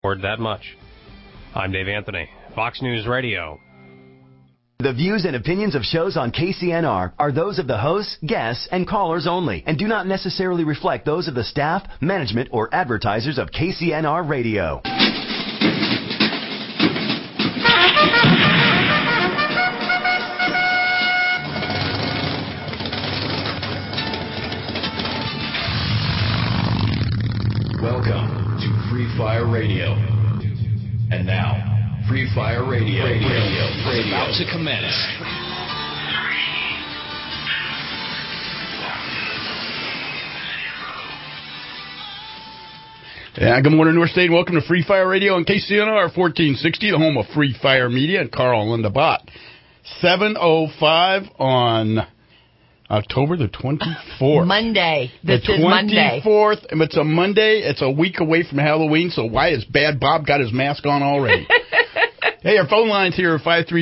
that much. I'm Dave Anthony, Fox News Radio. The views and opinions of shows on KCNR are those of the hosts, guests, and callers only, and do not necessarily reflect those of the staff, management, or advertisers of KCNR Radio. Welcome to Free Fire Radio. And now, Free Fire Radio is about to commence. Yeah, good morning, North State. Welcome to Free Fire Radio on KCNR 1460, the home of Free Fire Media and Carl and Linda Bott. 7:05 on October the 24th. Monday. This is Monday. The 24th. It's a Monday. It's a week away from Halloween, so why has Bad Bob got his mask on already? Hey, our phone lines here are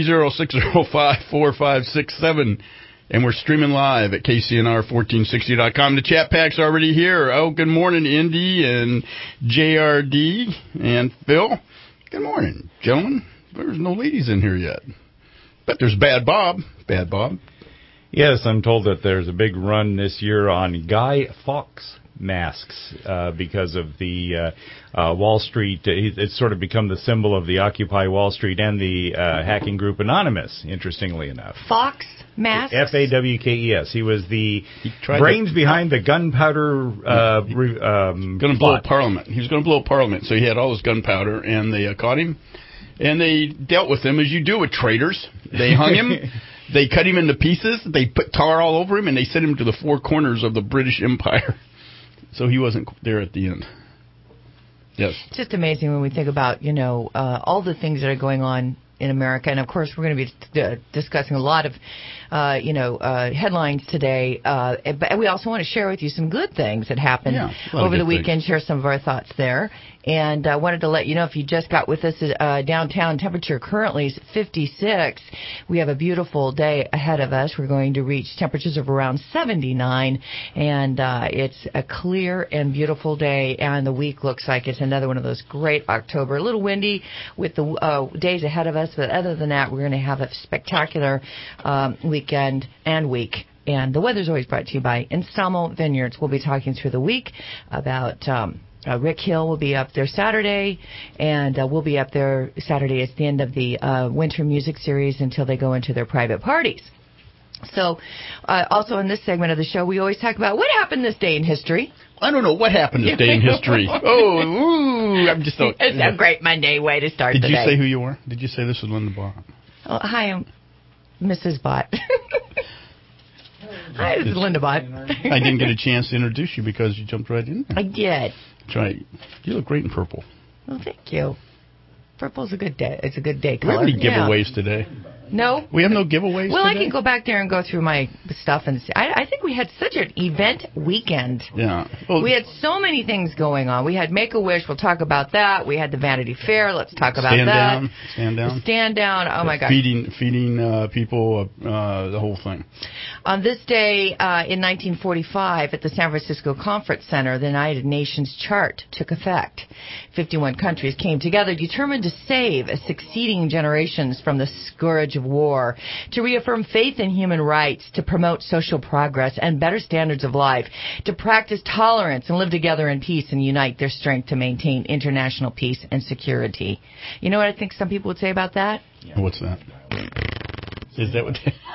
530-605-4567, and we're streaming live at KCNR1460.com. The chat pack's already here. Oh, good morning, Indy and JRD and Phil. Good morning, gentlemen. There's no ladies in here yet, but there's Bad Bob. Bad Bob. Yes, I'm told that there's a big run this year on Guy Fawkes masks because of the Wall Street. It's sort of become the symbol of the Occupy Wall Street and the hacking group Anonymous, interestingly enough. Fawkes masks? F-A-W-K-E-S. He was the brains behind the gunpowder going to blow up Parliament. He was going to blow up Parliament, so he had all his gunpowder, and they caught him, and they dealt with him as you do with traitors. They hung him. They cut him into pieces. They put tar all over him, and they sent him to the four corners of the British Empire. So he wasn't there at the end. Yes. It's just amazing when we think about, all the things that are going on in America. And, of course, we're going to be discussing a lot of, headlines today. But we also want to share with you some good things that happened over the weekend, share some of our thoughts there. And I wanted to let you know, if you just got with us, downtown temperature currently is 56. We have a beautiful day ahead of us. We're going to reach temperatures of around 79. And it's a clear and beautiful day. And the week looks like it's another one of those great October. A little windy with the days ahead of us. But other than that, we're going to have a spectacular weekend and week. And the weather's always brought to you by Instamo Vineyards. We'll be talking through the week about Rick Hill will be up there Saturday, and we'll be up there Saturday at the end of the Winter Music Series until they go into their private parties. So also in this segment of the show, we always talk about what happened this day in history. I don't know what happened this day in history. I'm just so... It's a great Monday way to start the day. Did you say who you were? Did you say this was Linda Bott? Oh, hi, I'm Mrs. Bott. Hi, this is Linda Bott. I didn't get a chance to introduce you because you jumped right in there. I did. That's right. You look great in purple. Well, thank you. Purple's a good day. It's a good day color. Do we have any giveaways today? No. We have no giveaways Well, today? I can go back there and go through my stuff and see. I think we had such an event weekend. Yeah. Well, we had so many things going on. We had Make-A-Wish. We'll talk about that. We had the Vanity Fair. Let's talk about that. Stand down. Stand down. Oh, my God. Feeding people, the whole thing. On this day in 1945 at the San Francisco Conference Center, the United Nations Chart took effect. 51 countries came together determined to save succeeding generations from the scourge of war, to reaffirm faith in human rights, to promote social progress and better standards of life, to practice tolerance and live together in peace and unite their strength to maintain international peace and security. You know what I think some people would say about that? Yeah. What's that? Is that what they...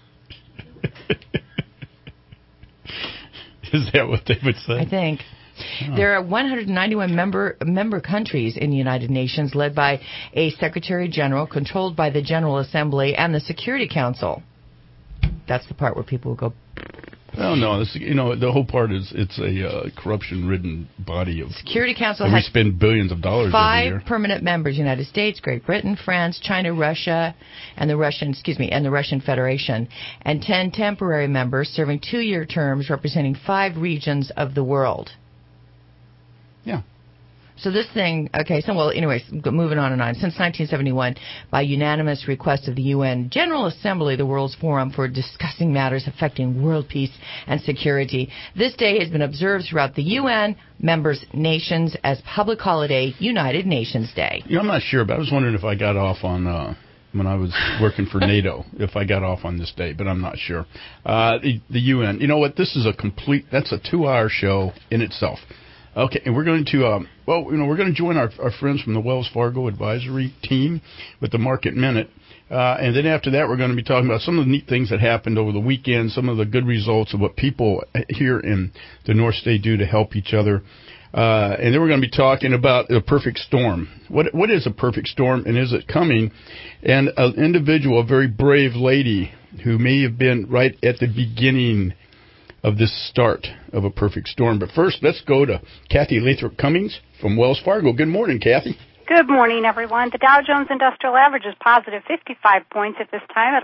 Is that what they would say? I think. There are 191 member countries in the United Nations, led by a Secretary General, controlled by the General Assembly and the Security Council. That's the part where people will go... Oh, no. The whole part is it's a corruption-ridden body of... Security Council has... We spend billions of dollars every year. 5 permanent members: United States, Great Britain, France, China, Russia, and the Russian Federation, and 10 temporary members serving 2-year terms representing 5 regions of the world. Yeah. So this thing, anyways, moving on and on. Since 1971, by unanimous request of the UN General Assembly, the world's forum for discussing matters affecting world peace and security, this day has been observed throughout the UN members nations as public holiday, United Nations Day. I'm not sure, but I was wondering if I got off on when I was working for NATO, if I got off on this day, but I'm not sure. The UN, you know what? This is that's a 2-hour show in itself. Okay, and we're going to, we're going to join our friends from the Wells Fargo advisory team with the Market Minute. And then after that, we're going to be talking about some of the neat things that happened over the weekend, some of the good results of what people here in the North State do to help each other. And then we're going to be talking about a perfect storm. What is a perfect storm, and is it coming? And an individual, a very brave lady who may have been right at the beginning of this start of a perfect storm. But first, let's go to Kathy Lathrop Cummings from Wells Fargo. Good morning, Kathy. Good morning, everyone. The Dow Jones Industrial Average is positive 55 points at this time at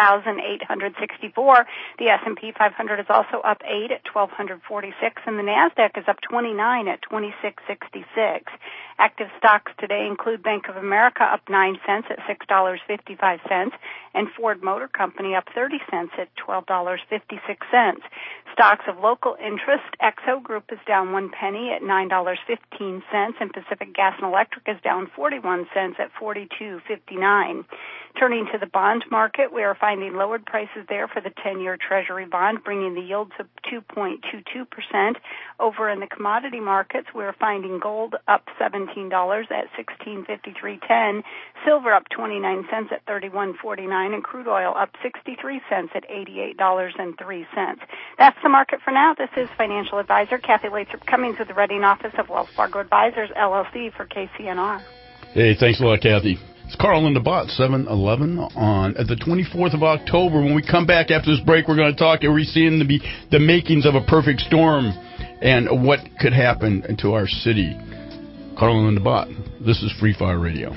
11,864. The S&P 500 is also up 8 at 1,246, and the NASDAQ is up 29 at 2,666. Active stocks today include Bank of America up 9 cents at $6.55, and Ford Motor Company up 30 cents at $12.56. Stocks of local interest, Exo Group is down 1 penny at $9.15, and Pacific Gas and Electric is down 41 cents at $42.59. Turning to the bond market, we are finding lowered prices there for the 10-year Treasury bond, bringing the yield to 2.22%. Over in the commodity markets, we are finding gold up $17 at $16.5310, silver up 29 cents at $31.49, and crude oil up 63 cents at $88.03. That's the market for now. This is financial advisor Kathy Lathrop Cummings with the Reading office of Wells Fargo Advisors, LLC, for KCNR. Hey, thanks a lot, Kathy. It's Carl and the Bot, 7-11 on the 24th of October. When we come back after this break, we're going to talk. We're seeing the makings of a perfect storm and what could happen to our city. Carl and the Bot. This is Free Fire Radio.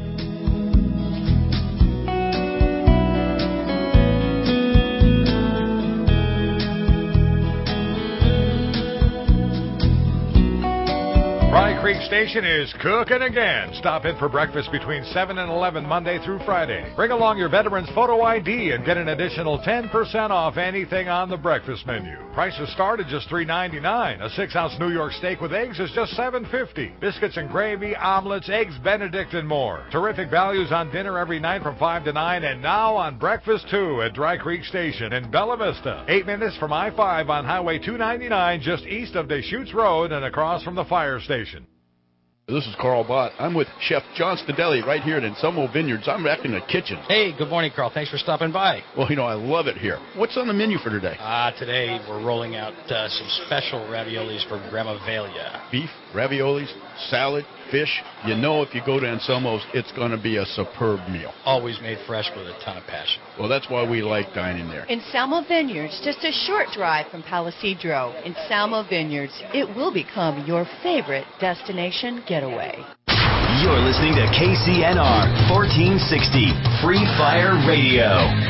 Dry Creek Station is cooking again. Stop in for breakfast between 7 and 11 Monday through Friday. Bring along your veteran's photo ID and get an additional 10% off anything on the breakfast menu. Prices start at just $3.99. A 6-ounce New York steak with eggs is just $7.50. Biscuits and gravy, omelets, eggs Benedict, and more. Terrific values on dinner every night from 5 to 9, and now on breakfast too at Dry Creek Station in Bella Vista. 8 minutes from I-5 on Highway 299, just east of Deschutes Road and across from the fire station. This is Carl Bott. I'm with Chef John Stadelli right here at Anselmo Vineyards. I'm back in the kitchen. Hey, good morning, Carl. Thanks for stopping by. Well, I love it here. What's on the menu for today? Today we're rolling out some special raviolis from Grandma Velia. Beef, raviolis, salad, fish. If you go to Anselmo's, it's going to be a superb meal. Always made fresh with a ton of passion. Well, that's why we like dining there. Anselmo Vineyards, just a short drive from Palisadro. Anselmo Vineyards, it will become your favorite destination getaway. You're listening to KCNR 1460 Free Fire Radio.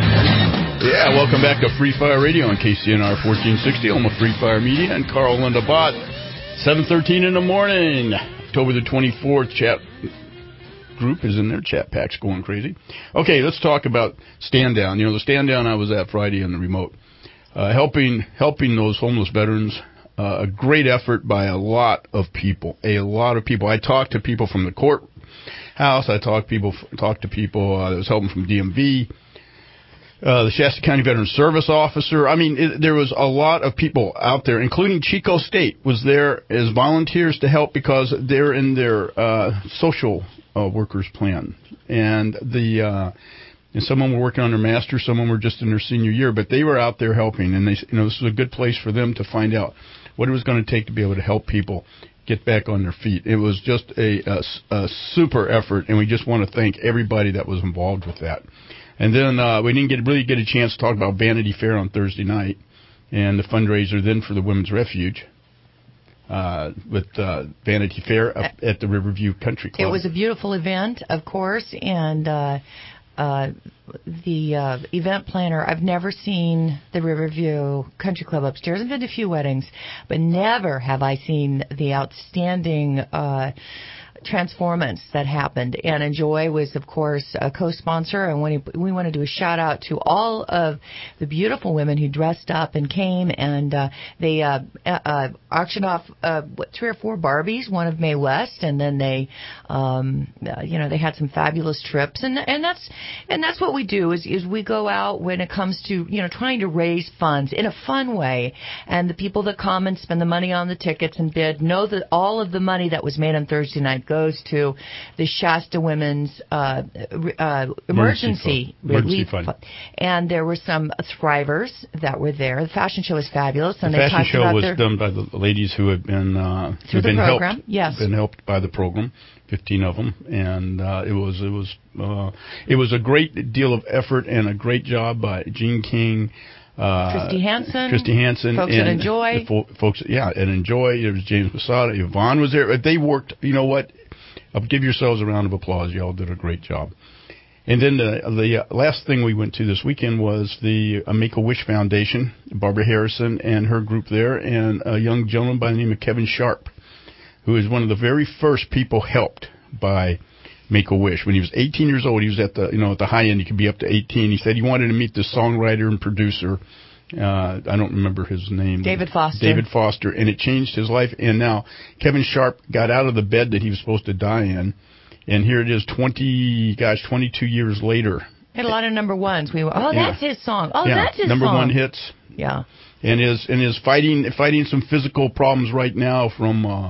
Yeah, welcome back to Free Fire Radio on KCNR 1460, home of Free Fire Media, and Carl Linda Bott. 7:13 in the morning, October the 24th. Chat group is in there. Chat pack's going crazy. Okay, let's talk about Stand Down. The Stand Down I was at Friday on the remote, helping those homeless veterans. A great effort by a lot of people. I talked to people from the courthouse. I talked to people that was helping from DMV. The Shasta County Veteran Service Officer. There was a lot of people out there, including Chico State was there as volunteers to help because they're in their social workers plan. And and some of them were working on their master's, some of them were just in their senior year, but they were out there helping. And this was a good place for them to find out what it was going to take to be able to help people get back on their feet. It was just a super effort, and we just want to thank everybody that was involved with that. And then we didn't really get a chance to talk about Vanity Fair on Thursday night and the fundraiser then for the Women's Refuge with Vanity Fair up at the Riverview Country Club. It was a beautiful event, of course, and event planner. I've never seen the Riverview Country Club upstairs. I've been to a few weddings, but never have I seen the outstanding transformance that happened. And Enjoy was, of course, a co-sponsor, and we want to do a shout out to all of the beautiful women who dressed up and came, and they auctioned off 3 or 4 Barbies, one of Mae West, and then they they had some fabulous trips, and that's what we do is we go out when it comes to trying to raise funds in a fun way, and the people that come and spend the money on the tickets and bid know that all of the money that was made on Thursday night goes to the Shasta Women's emergency relief fund. And there were some thrivers that were there. The fashion show was fabulous. And the fashion show was done by the ladies who had been program. Helped. Yes, been helped by the program. 15 of them, and it was a great deal of effort and a great job by Gene King. Christy Hansen, folks and at Enjoy, folks, at Enjoy. There was James Masada, Yvonne was there. They worked. You know what? I'll give yourselves a round of applause. Y'all did a great job. And then the last thing we went to this weekend was the Make-A-Wish Foundation. Barbara Harrison and her group there, and a young gentleman by the name of Kevin Sharp, who is one of the very first people helped by Make-A-Wish. When he was 18 years old, he was at the high end. He could be up to 18. He said he wanted to meet the songwriter and producer. I don't remember his name. David Foster, and it changed his life. And now Kevin Sharp got out of the bed that he was supposed to die in, and here it is 22 years later. Had a lot of number ones. That's his song. That's his number song. One hits. Yeah. And is fighting some physical problems right now from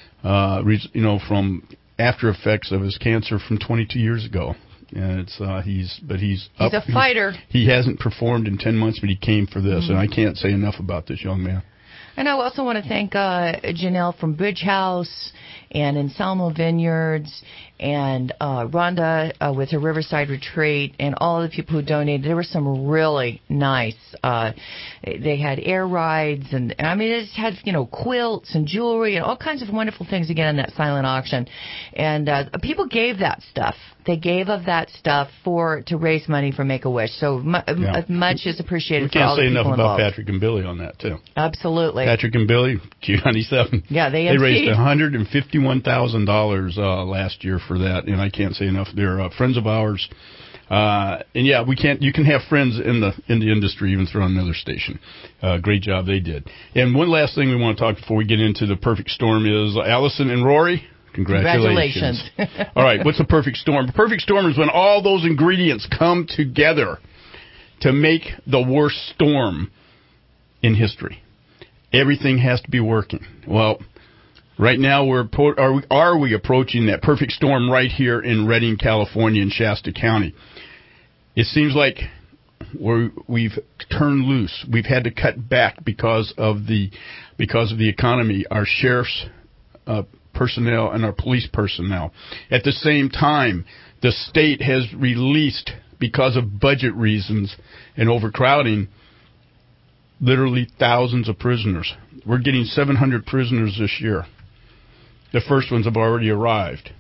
after effects of his cancer from 22 years ago. And he's a fighter. He hasn't performed in 10 months, but he came for this, and I can't say enough about this young man. And I also want to thank Janelle from Bridge House and Anselmo Vineyards and Rhonda with her Riverside Retreat and all the people who donated. There were some really nice. They had air rides and it had quilts and jewelry and all kinds of wonderful things again in that silent auction. And people gave that stuff. They gave of that stuff to raise money for Make-A-Wish. So much is appreciated for all the people involved. We can't say enough about Patrick and Billy on that too. Absolutely. Patrick and Billy, Q97. Yeah, they raised $151,000 last year for that, and I can't say enough. They're friends of ours. You can have friends in the industry even through another station. Great job they did. And one last thing we want to talk before we get into the perfect storm is Allison and Rory. Congratulations. All right, what's a perfect storm? A perfect storm is when all those ingredients come together to make the worst storm in history. Everything has to be working. Well, right now are we approaching that perfect storm right here in Redding, California, in Shasta County. It seems like we've turned loose. We've had to cut back because of the economy. Our sheriff's personnel and our police personnel. At the same time, the state has released, because of budget reasons and overcrowding, literally thousands of prisoners. We're getting 700 prisoners this year. The first ones have already arrived.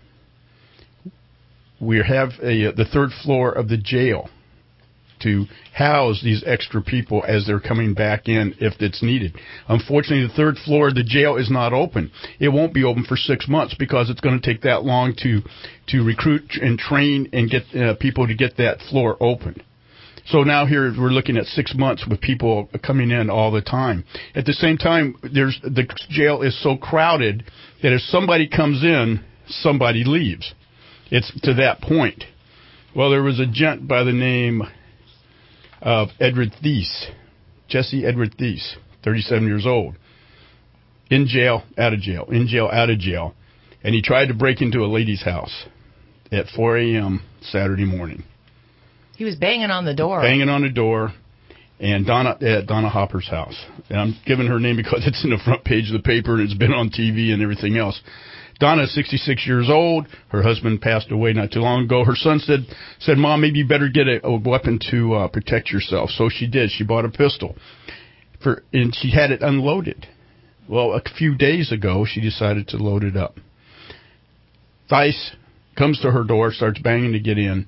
We have the third floor of the jail to house these extra people as they're coming back in if it's needed. Unfortunately, the third floor of the jail is not open. It won't be open for 6 months because it's going to take that long to recruit and train and get people to get that floor open. So now here we're looking at 6 months with people coming in all the time. At the same time, the jail is so crowded that if somebody comes in, somebody leaves. It's to that point. Well, there was a gent by the name of Edward Thies, Jesse Edward Thies, 37 years old, in jail, out of jail, in jail, out of jail, and he tried to break into a lady's house at 4 a.m. Saturday morning. He was banging on the door. And Donna Hopper's house. And I'm giving her name because it's in the front page of the paper and it's been on TV and everything else. Donna is 66 years old. Her husband passed away not too long ago. Her son said, Mom, maybe you better get a weapon to protect yourself. So she did. She bought a pistol. And she had it unloaded. Well, a few days ago, she decided to load it up. Thies comes to her door, starts banging to get in.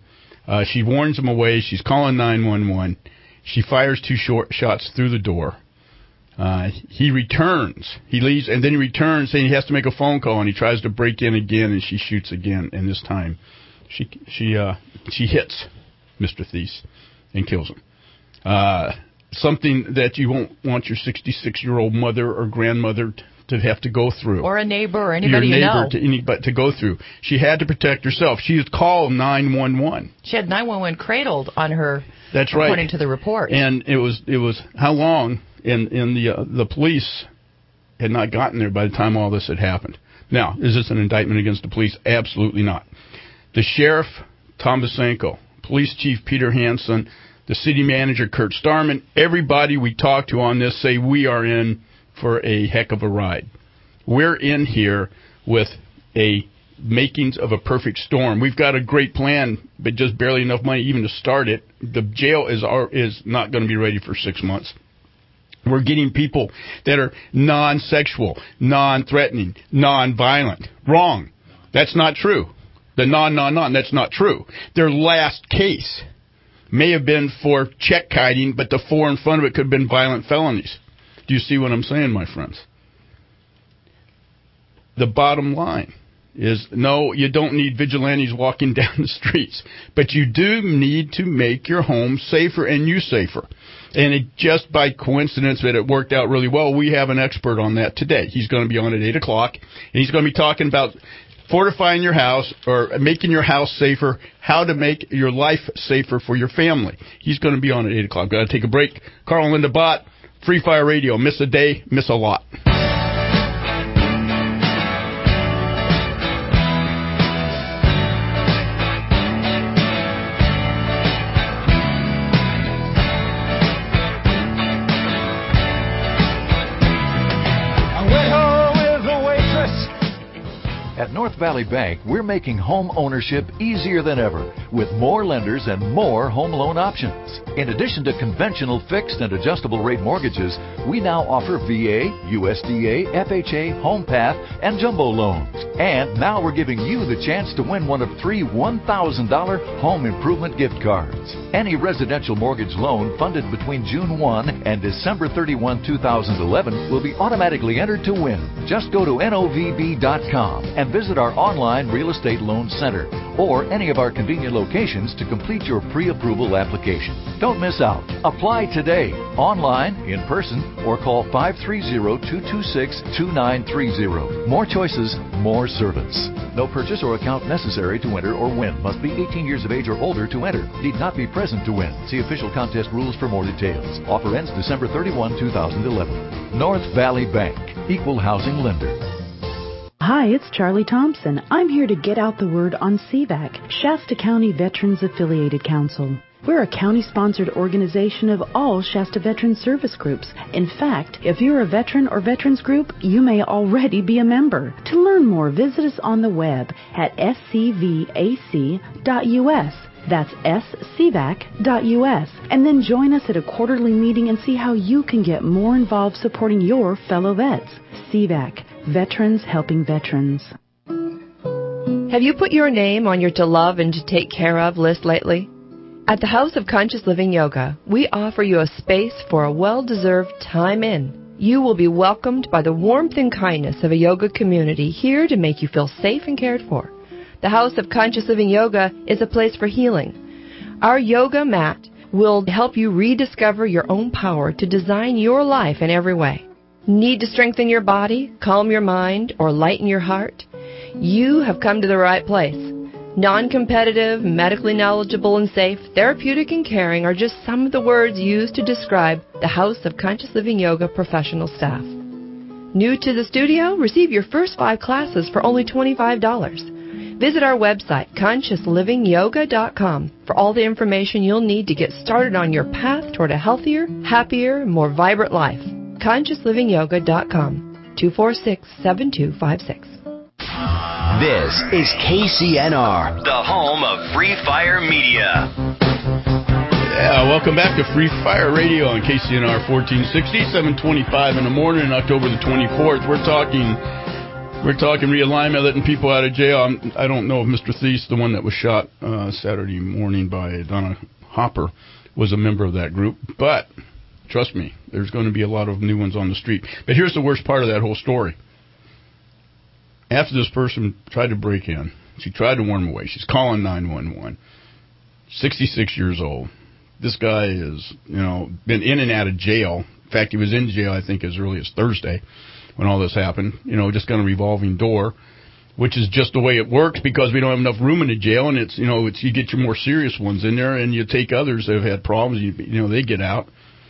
She warns him away. She's calling 911. She fires 2 shots through the door. He returns. He leaves, and then he returns, saying he has to make a phone call, and he tries to break in again, and she shoots again. And this time, she hits Mr. Thies and kills him. Something that you won't want your 66-year-old mother or grandmother to have to go through. Or a neighbor or anybody you know. To go through. She had to protect herself. She had called 911. She had 911 cradled on her. That's right. According to the report. And it was how long? And the police had not gotten there by the time all this had happened. Now, is this an indictment against the police? Absolutely not. The sheriff, Tom Basenko, police chief Peter Hansen, the city manager, Kurt Starman, everybody we talked to on this say we are in for a heck of a ride. We're in here with a makings of a perfect storm. We've got a great plan, but just barely enough money even to start it. The jail is not going to be ready for 6 months. We're getting people that are non-sexual, non-threatening, non-violent. Wrong. That's not true. The non, that's not true. Their last case may have been for check kiting, but the 4 in front of it could have been violent felonies. Do you see what I'm saying, my friends? The bottom line is, no, you don't need vigilantes walking down the streets, but you do need to make your home safer and you safer. And it just by coincidence that it worked out really well, we have an expert on that today. He's going to be on at 8 o'clock, and he's going to be talking about fortifying your house or making your house safer, how to make your life safer for your family. He's going to be on at 8 o'clock. Got to take a break. Carl and Linda Bott, Free Fire Radio. Miss a day, miss a lot. At North Valley Bank, we're making home ownership easier than ever with more lenders and more home loan options. In addition to conventional fixed and adjustable rate mortgages, we now offer VA, USDA, FHA, HomePath, and jumbo loans. And now we're giving you the chance to win one of 3 $1,000 home improvement gift cards. Any residential mortgage loan funded between June 1 and December 31, 2011 will be automatically entered to win. Just go to novb.com and visit our online real estate loan center or any of our convenient locations to complete your pre-approval application. Don't miss out. Apply today, online, in person, or call 530-226-2930. More choices, more service. No purchase or account necessary to enter or win. Must be 18 years of age or older to enter. Need not be present to win. See official contest rules for more details. Offer ends December 31, 2011. North Valley Bank. Equal housing lender. Hi, it's Charlie Thompson. I'm here to get out the word on CVAC, Shasta County Veterans Affiliated Council. We're a county-sponsored organization of all Shasta Veteran Service Groups. In fact, if you're a veteran or veterans group, you may already be a member. To learn more, visit us on the web at scvac.us. That's scvac.us. And then join us at a quarterly meeting and see how you can get more involved supporting your fellow vets. CVAC, Veterans Helping Veterans. Have you put your name on your to love and to take care of list lately? At the House of Conscious Living Yoga, we offer you a space for a well-deserved time in. You will be welcomed by the warmth and kindness of a yoga community here to make you feel safe and cared for. The House of Conscious Living Yoga is a place for healing. Our yoga mat will help you rediscover your own power to design your life in every way. Need to strengthen your body, calm your mind, or lighten your heart? You have come to the right place. Non-competitive, medically knowledgeable and safe, therapeutic and caring are just some of the words used to describe the House of Conscious Living Yoga professional staff. New to the studio? Receive your first 5 classes for only $25. Visit our website, consciouslyvingyoga.com, for all the information you'll need to get started on your path toward a healthier, happier, more vibrant life. consciouslyvingyoga.com, 246-7256. This is KCNR, the home of Free Fire Media. Yeah, welcome back to Free Fire Radio on KCNR 1460, 725 in the morning, October the 24th. We're talking We're talking realignment, letting people out of jail. I don't know if Mr. Thies, the one that was shot Saturday morning by Donna Hopper, was a member of that group. But trust me, there's going to be a lot of new ones on the street. But here's the worst part of that whole story. After this person tried to break in, she tried to warn him away. She's calling 911. 66 years old. This guy is, been in and out of jail. In fact, he was in jail, I think, as early as Thursday when all this happened. Just got a revolving door, which is just the way it works because we don't have enough room in the jail, and it's you get your more serious ones in there, and you take others that have had problems. They get out.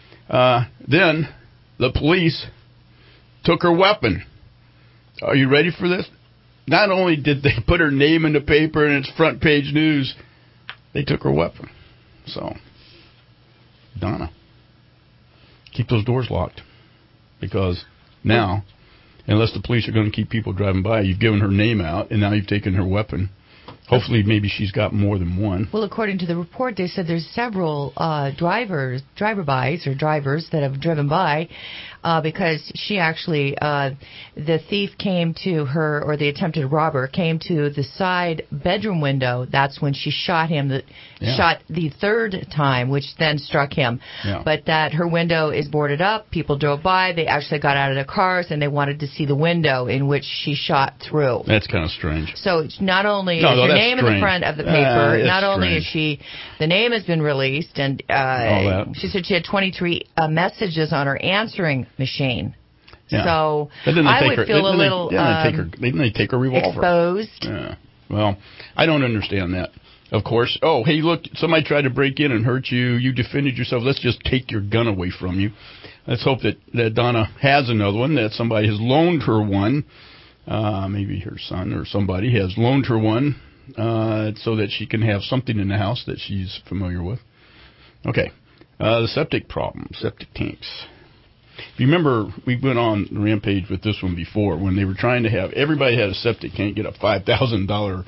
Then the police took her weapon. Are you ready for this? Not only did they put her name in the paper and it's front page news, they took her weapon. So, Donna, keep those doors locked. Because now, unless the police are going to keep people driving by, you've given her name out, and now you've taken her weapon. Hopefully, maybe she's got more than one. Well, according to the report, they said there's several drivers that have driven by because she actually, the thief came to her, or the attempted robber came to the side bedroom window. That's when she shot him. Shot the third time, which then struck him. Yeah. But that her window is boarded up. People drove by. They actually got out of their cars and they wanted to see the window in which she shot through. That's kind of strange. So it's not only is her name in the front of the paper, not only is the name has been released, and she said she had 23 messages on her answering machine. Yeah. So I would feel a little they take her revolver. Exposed. Yeah. Well, I don't understand that. Of course. Oh, hey, look, somebody tried to break in and hurt you. You defended yourself. Let's just take your gun away from you. Let's hope that Donna has another one, that somebody has loaned her one. Maybe her son or somebody has loaned her one so that she can have something in the house that she's familiar with. Okay. The septic problem, septic tanks. If you remember, we went on Rampage with this one before when they were trying to have everybody had a septic tank get a $5,000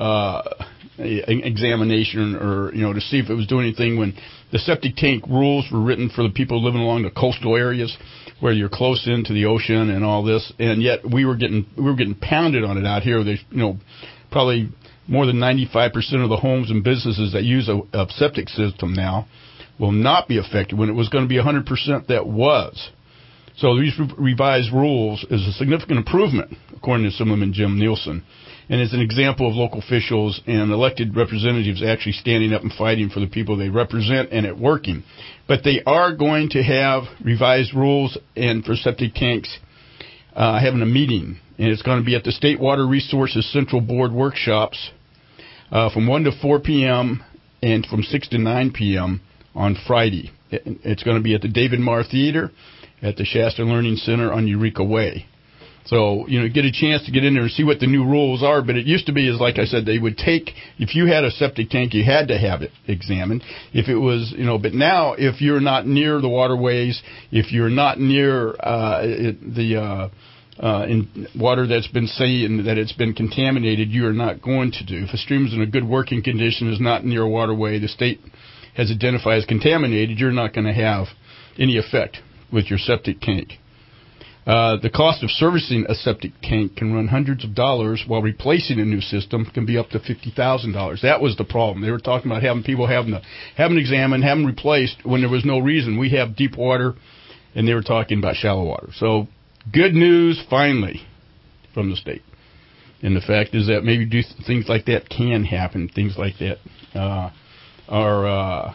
examination or to see if it was doing anything, when the septic tank rules were written for the people living along the coastal areas where you're close into the ocean and all this, and yet we were getting pounded on it out here. There's probably more than 95% of the homes and businesses that use a septic system now will not be affected when it was going to be 100% that was. So these revised rules is a significant improvement, according to Assemblyman Jim Nielsen, and is an example of local officials and elected representatives actually standing up and fighting for the people they represent and it working. But they are going to have revised rules and for septic tanks having a meeting, and it's going to be at the State Water Resources Central Board workshops from 1 to 4 p.m. and from 6 to 9 p.m. on Friday. It's going to be at the David Marr Theater at the Shasta Learning Center on Eureka Way. So, get a chance to get in there and see what the new rules are. But it used to be, like I said, they would take, if you had a septic tank, you had to have it examined. If it was, but now if you're not near the waterways, if you're not near in water that's been saying that it's been contaminated, you are not going to do. If a stream is in a good working condition, is not near a waterway, the state has identified as contaminated, you're not going to have any effect with your septic tank. The cost of servicing a septic tank can run hundreds of dollars, while replacing a new system can be up to $50,000. That was the problem. They were talking about having people having examined, having replaced when there was no reason. We have deep water, and they were talking about shallow water. So good news, finally, from the state. And the fact is that maybe things like that can happen. Things like that are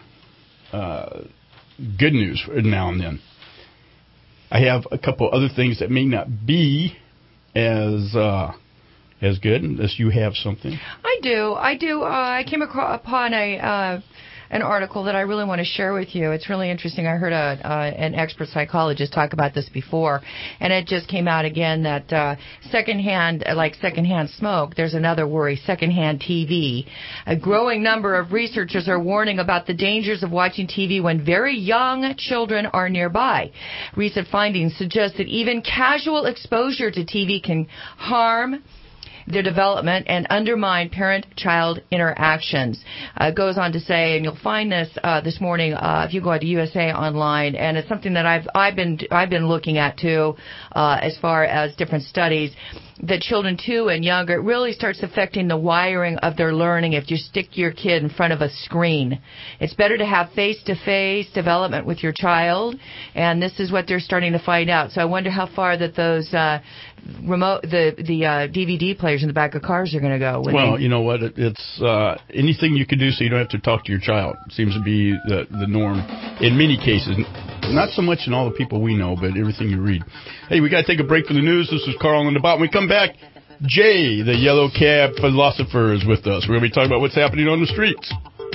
good news now and then. I have a couple other things that may not be as good, unless you have something. I do. I came upon an article that I really want to share with you. It's really interesting. I heard an expert psychologist talk about this before, and it just came out again that secondhand smoke, there's another worry, secondhand TV. A growing number of researchers are warning about the dangers of watching TV when very young children are nearby. Recent findings suggest that even casual exposure to TV can harm their development and undermine parent-child interactions. Goes on to say, and you'll find this this morning if you go to USA Online, and it's something that I've been looking at too, as far as different studies. the children 2 and younger, it really starts affecting the wiring of their learning if you stick your kid in front of a screen. It's better to have face-to-face development with your child, and this is what they're starting to find out. So I wonder how far that those DVD players in the back of cars are going to go. Well, you know what? It's anything you can do so you don't have to talk to your child seems to be the norm in many cases. Not so much in all the people we know, but everything you read. Hey, we got to take a break for the news. This is Carl and the Bot. When we come back, Jay, the yellow cab philosopher, is with us. We're going to be talking about what's happening on the streets.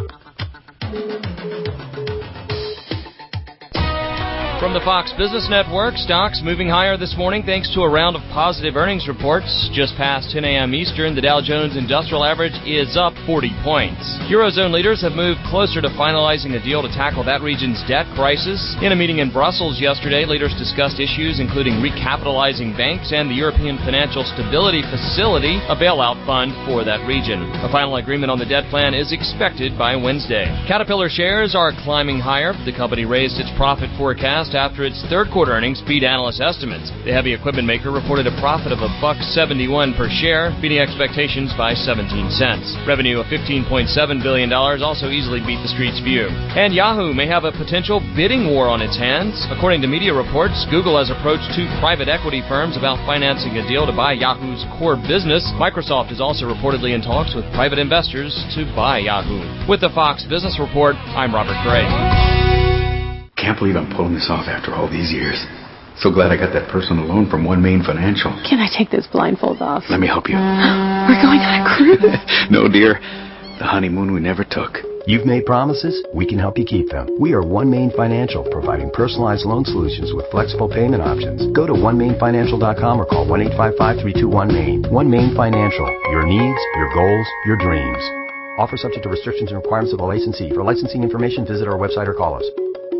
From the Fox Business Network, stocks moving higher this morning thanks to a round of positive earnings reports. Just past 10 a.m. Eastern, the Dow Jones Industrial Average is up 40 points. Eurozone leaders have moved closer to finalizing a deal to tackle that region's debt crisis. In a meeting in Brussels yesterday, leaders discussed issues including recapitalizing banks and the European Financial Stability Facility, a bailout fund for that region. A final agreement on the debt plan is expected by Wednesday. Caterpillar shares are climbing higher. The company raised its profit forecast after its third quarter earnings beat analyst estimates. The heavy equipment maker reported a profit of $1.71 per share, beating expectations by 17 cents. Revenue of $15.7 billion also easily beat the Street's view. And Yahoo may have a potential bidding war on its hands. According to media reports, Google has approached 2 private equity firms about financing a deal to buy Yahoo's core business. Microsoft is also reportedly in talks with private investors to buy Yahoo. With the Fox Business Report, I'm Robert Gray. Can't believe I'm pulling this off after all these years. So glad I got that personal loan from One Main Financial. Can I take those blindfolds off? Let me help you. We're going on a cruise? No, dear. The honeymoon we never took. You've made promises, we can help you keep them. We are One Main Financial, providing personalized loan solutions with flexible payment options. Go to onemainfinancial.com or call 1-855-321-MAIN. One Main Financial. Your needs, your goals, your dreams. Offer subject to restrictions and requirements of the licensee. For licensing information, visit our website or call us.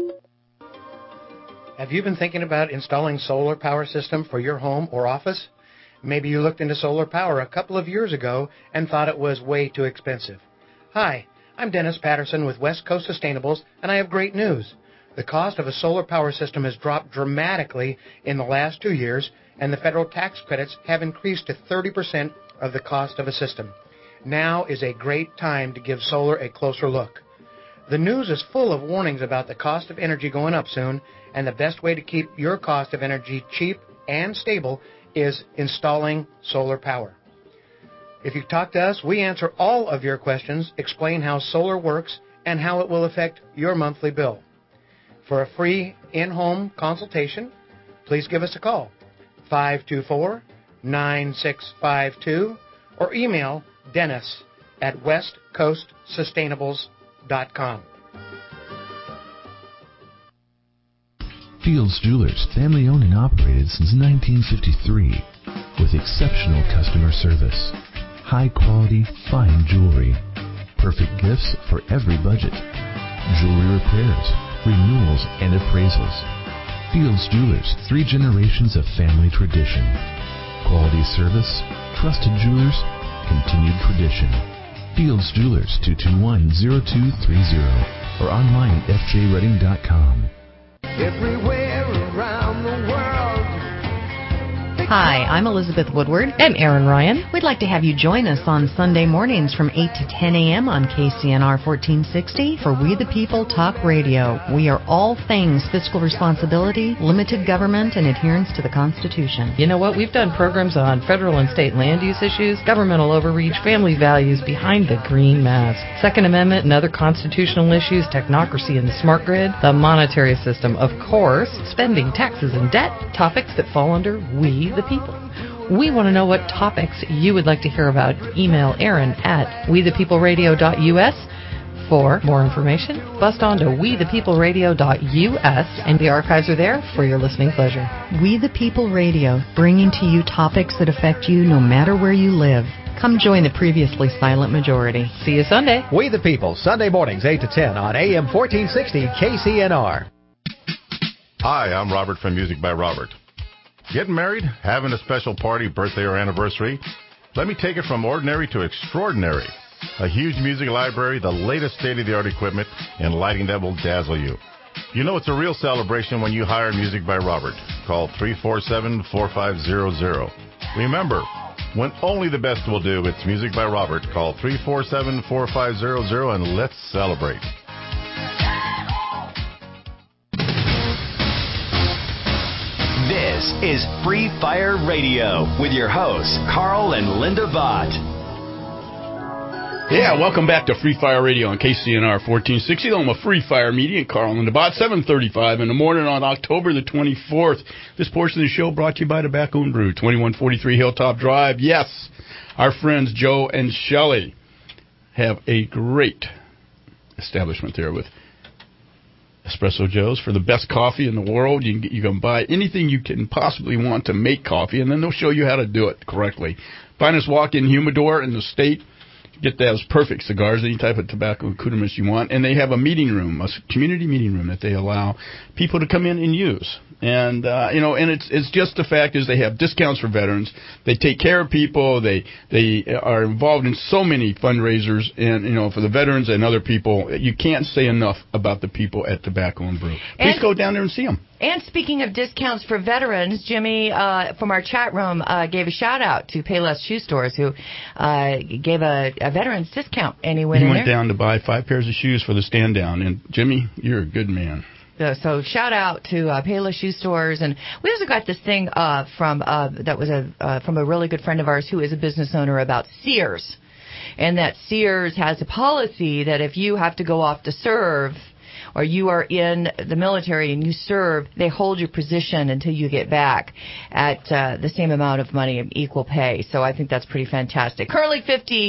Have you been thinking about installing solar power system for your home or office? Maybe you looked into solar power a couple of years ago and thought it was way too expensive. Hi, I'm Dennis Patterson with West Coast Sustainables, and I have great news. The cost of a solar power system has dropped dramatically in the last 2 years, and the federal tax credits have increased to 30% of the cost of a system. Now is a great time to give solar a closer look. The news is full of warnings about the cost of energy going up soon, and the best way to keep your cost of energy cheap and stable is installing solar power. If you talk to us, we answer all of your questions, explain how solar works, and how it will affect your monthly bill. For a free in-home consultation, please give us a call, 524-9652, or email Dennis at westcoastsustainables.com. Fields Jewelers, family owned and operated since 1953, with exceptional customer service, high quality, fine jewelry, perfect gifts for every budget, jewelry repairs, renewals, and appraisals. Fields Jewelers, 3 generations of family tradition, quality service, trusted jewelers, continued tradition. Fields Jewelers, 221-0230, or online at fjredding.com. Everywhere around the world. Hi, I'm Elizabeth Woodward. And Aaron Ryan. We'd like to have you join us on Sunday mornings from 8 to 10 a.m. on KCNR 1460 for We the People Talk Radio. We are all things fiscal responsibility, limited government, and adherence to the Constitution. You know what? We've done programs on federal and state land use issues, governmental overreach, family values behind the green mask, Second Amendment and other constitutional issues, technocracy and the smart grid, the monetary system, of course, spending, taxes, and debt, topics that fall under We the People. We want to know what topics you would like to hear about. Email Aaron at wethepeopleradio.us for more information. Bust on to wethepeopleradio.us, and the archives are there for your listening pleasure. We the People Radio, bringing to you topics that affect you no matter where you live. Come join the previously silent majority. See you Sunday. We the People, Sunday mornings 8 to 10 on AM 1460 KCNR. Hi, I'm Robert from Music by Robert. Getting married? Having a special party, birthday, or anniversary? Let me take it from ordinary to extraordinary. A huge music library, the latest state-of-the-art equipment, and lighting that will dazzle you. You know it's a real celebration when you hire Music by Robert. Call 347-4500. Remember, when only the best will do, it's Music by Robert. Call 347-4500 and let's celebrate. This is Free Fire Radio with your hosts, Carl and Linda Vaught. Yeah, welcome back to Free Fire Radio on KCNR 1460. I'm a Free Fire Media, Carl and Linda Vaught, 7:35 in the morning on October the 24th. This portion of the show brought to you by Tobacco and Brew, 2143 Hilltop Drive. Yes, our friends Joe and Shelley have a great establishment there with Espresso Joe's for the best coffee in the world. You can buy anything you can possibly want to make coffee, and then they'll show you how to do it correctly. Finest walk-in humidor in the state. Get those perfect cigars, any type of tobacco accoutrements you want. And they have a meeting room, a community meeting room that they allow people to come in and use. And, and it's just the fact is they have discounts for veterans. They take care of people. They are involved in so many fundraisers and, for the veterans and other people. You can't say enough about the people at Tobacco and Brew. Please go down there and see them. And speaking of discounts for veterans, Jimmy from our chat room gave a shout-out to Payless Shoe Stores, who gave a veteran's discount. And he went down to buy 5 pairs of shoes for the stand-down. And, Jimmy, you're a good man. So shout-out to Payless Shoe Stores. And we also got this thing from a really good friend of ours who is a business owner about Sears. And that Sears has a policy that if you have to go off to serve or you are in the military and you serve, they hold your position until you get back at the same amount of money, equal pay. So I think that's pretty fantastic. Currently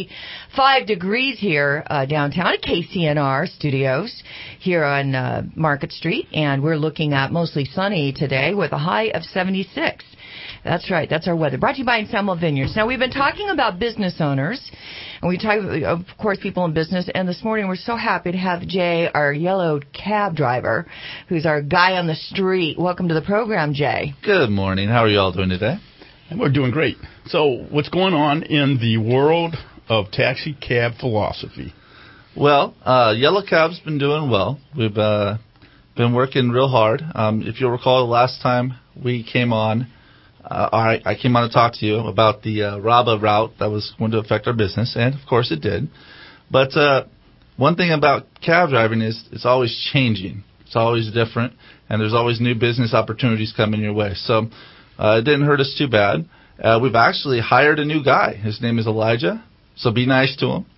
55 degrees here downtown at KCNR Studios here on Market Street, and we're looking at mostly sunny today with a high of 76. That's right. That's our weather. Brought to you by Ensemble Vineyards. Now, we've been talking about business owners, and we talk, of course, people in business. And this morning, we're so happy to have Jay, our yellow cab driver, who's our guy on the street. Welcome to the program, Jay. Good morning. How are you all doing today? We're doing great. So, what's going on in the world of taxi cab philosophy? Well, Yellow Cab's been doing well. We've been working real hard. If you'll recall, the last time we came on, I came on to talk to you about the RABA route that was going to affect our business, and of course it did. But one thing about cab driving is it's always changing. It's always different, and there's always new business opportunities coming your way. So it didn't hurt us too bad. We've actually hired a new guy. His name is Elijah. So be nice to him.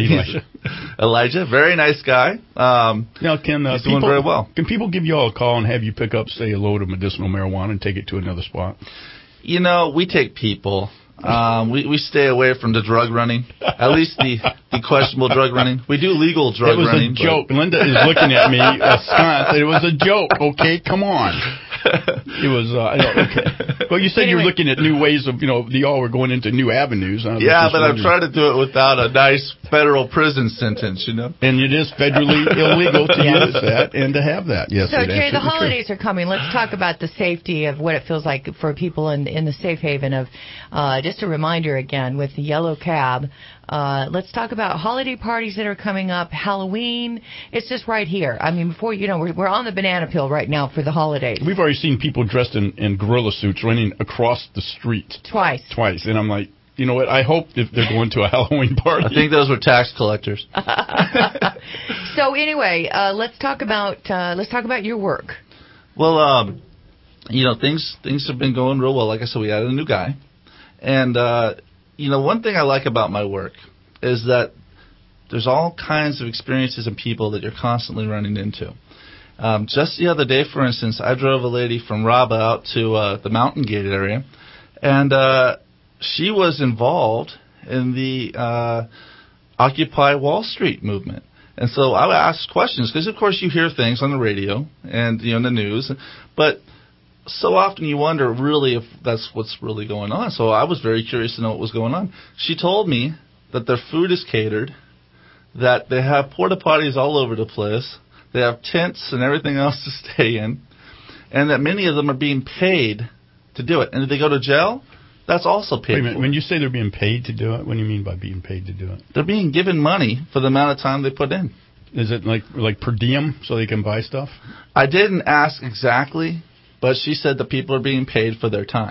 Elijah, very nice guy. Now, he's doing very well. Can people give you all a call and have you pick up, say, a load of medicinal marijuana and take it to another spot? We take people. We stay away from the drug running, at least the questionable drug running. We do legal drug running. It was a joke. Linda is looking at me askance. It was a joke, okay? Come on. It was, okay. Well, you said you were looking at new ways of, y'all were going into new avenues. Yeah, but I'm trying to do it without a nice federal prison sentence, And it is federally illegal to use that and to have that. Yes. So, Jerry, the holidays are coming. Let's talk about the safety of what it feels like for people in the safe haven of, just a reminder again, with the yellow cab, let's talk about holiday parties that are coming up, Halloween. It's just right here. I mean, before, we're on the banana peel right now for the holidays. We've already seen people dressed in gorilla suits running across the street. Twice. And I'm like, you know what? I hope if they're going to a Halloween party. I think those were tax collectors. So anyway, let's talk about your work. Well, things have been going real well. Like I said, we added a new guy. And, one thing I like about my work is that there's all kinds of experiences and people that you're constantly running into. Just the other day, for instance, I drove a lady from Raba out to the Mountain Gate area, and she was involved in the Occupy Wall Street movement. And so I would ask questions, because, of course, you hear things on the radio and in the news, but so often you wonder really if that's what's really going on. So I was very curious to know what was going on. She told me that their food is catered, that they have porta potties all over the place, they have tents and everything else to stay in, and that many of them are being paid to do it. And if they go to jail, that's also paid. Wait a minute. When you say they're being paid to do it, what do you mean by being paid to do it? They're being given money for the amount of time they put in. Is it like per diem so they can buy stuff? I didn't ask exactly, but she said that people are being paid for their time.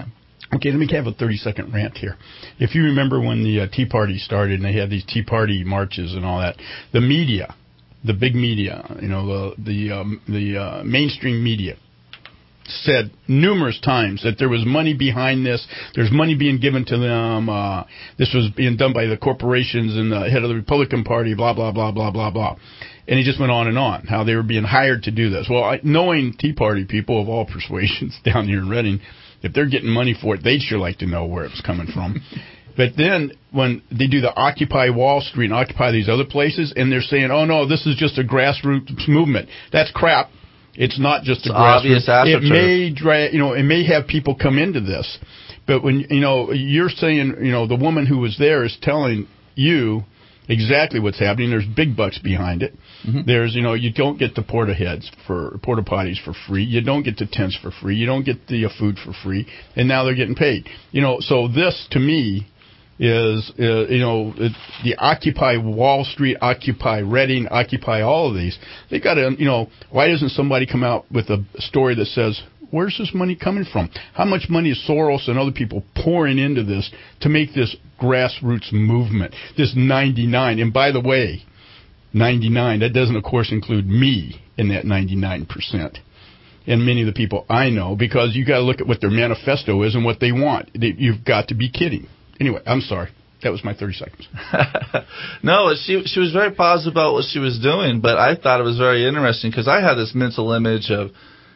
Okay, let me have a 30-second rant here. If you remember when the Tea Party started and they had these Tea Party marches and all that, the media, the big media, the mainstream media, said numerous times that there was money behind this. There's money being given to them. This was being done by the corporations and the head of the Republican Party, blah, blah, blah, blah, blah, blah. And he just went on and on, how they were being hired to do this. Well, knowing Tea Party people of all persuasions down here in Reading, if they're getting money for it, they'd sure like to know where it's coming from. But then when they do the Occupy Wall Street and Occupy these other places, and they're saying, oh, no, this is just a grassroots movement. That's crap. It's not just a grassroots. It may have people come into this. But when, you're saying, the woman who was there is telling you exactly what's happening. There's big bucks behind it. Mm-hmm. There's, you don't get the porta potties for free. You don't get the tents for free. You don't get the food for free. And now they're getting paid. So this to me is, the Occupy Wall Street, Occupy Reading, Occupy all of these. They got to, why doesn't somebody come out with a story that says, where's this money coming from? How much money is Soros and other people pouring into this to make this grassroots movement, this 99? And by the way, 99, that doesn't, of course, include me in that 99%. And many of the people I know, because you got to look at what their manifesto is and what they want. You've got to be kidding. Anyway, I'm sorry. That was my 30 seconds. No, she was very positive about what she was doing, but I thought it was very interesting because I had this mental image of,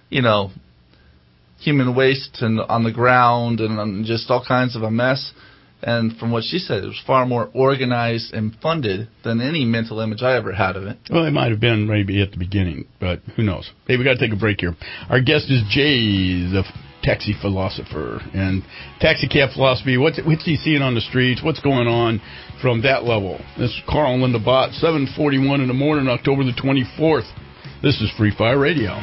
human waste and on the ground and just all kinds of a mess. And from what she said, it was far more organized and funded than any mental image I ever had of it. Well, it might have been maybe at the beginning, but who knows? Hey, we got to take a break here. Our guest is Jay, the taxi philosopher. And taxi cab philosophy, what's he seeing on the streets? What's going on from that level? This is Carl and Linda Bott, 7:41 in the morning, October the 24th. This is Free Fire Radio.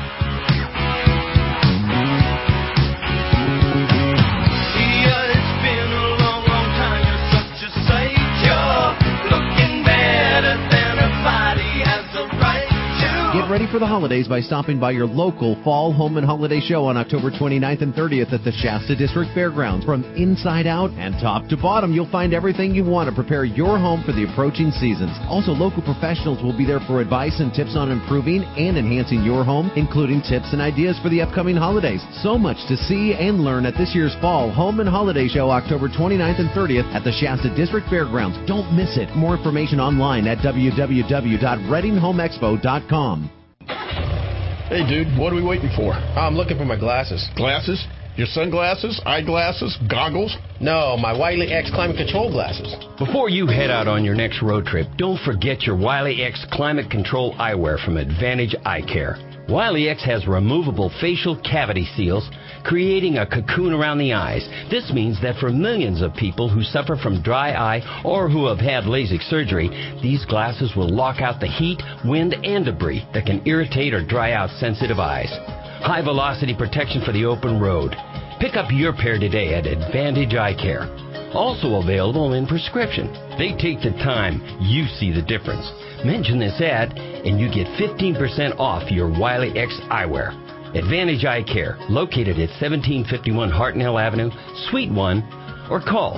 Ready for the holidays by stopping by your local Fall Home and Holiday Show on October 29th and 30th at the Shasta District Fairgrounds. From inside out and top to bottom, you'll find everything you want to prepare your home for the approaching seasons. Also, local professionals will be there for advice and tips on improving and enhancing your home, including tips and ideas for the upcoming holidays. So much to see and learn at this year's Fall Home and Holiday Show, October 29th and 30th at the Shasta District Fairgrounds. Don't miss it. More information online at www.readinghomexpo.com. Hey, dude, what are we waiting for? I'm looking for my glasses. Glasses? Your sunglasses? Eyeglasses? Goggles? No, my Wiley X climate control glasses. Before you head out on your next road trip, don't forget your Wiley X climate control eyewear from Advantage Eye Care. Wiley X has removable facial cavity seals, creating a cocoon around the eyes. This means that for millions of people who suffer from dry eye or who have had LASIK surgery, these glasses will lock out the heat, wind, and debris that can irritate or dry out sensitive eyes. High velocity protection for the open road. Pick up your pair today at Advantage Eye Care. Also available in prescription. They take the time. You see the difference. Mention this ad and you get 15% off your Wiley X eyewear. Advantage Eye Care, located at 1751 Hartnell Avenue, Suite 1, or call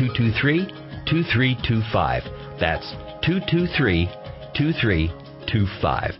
223-2325. That's 223-2325.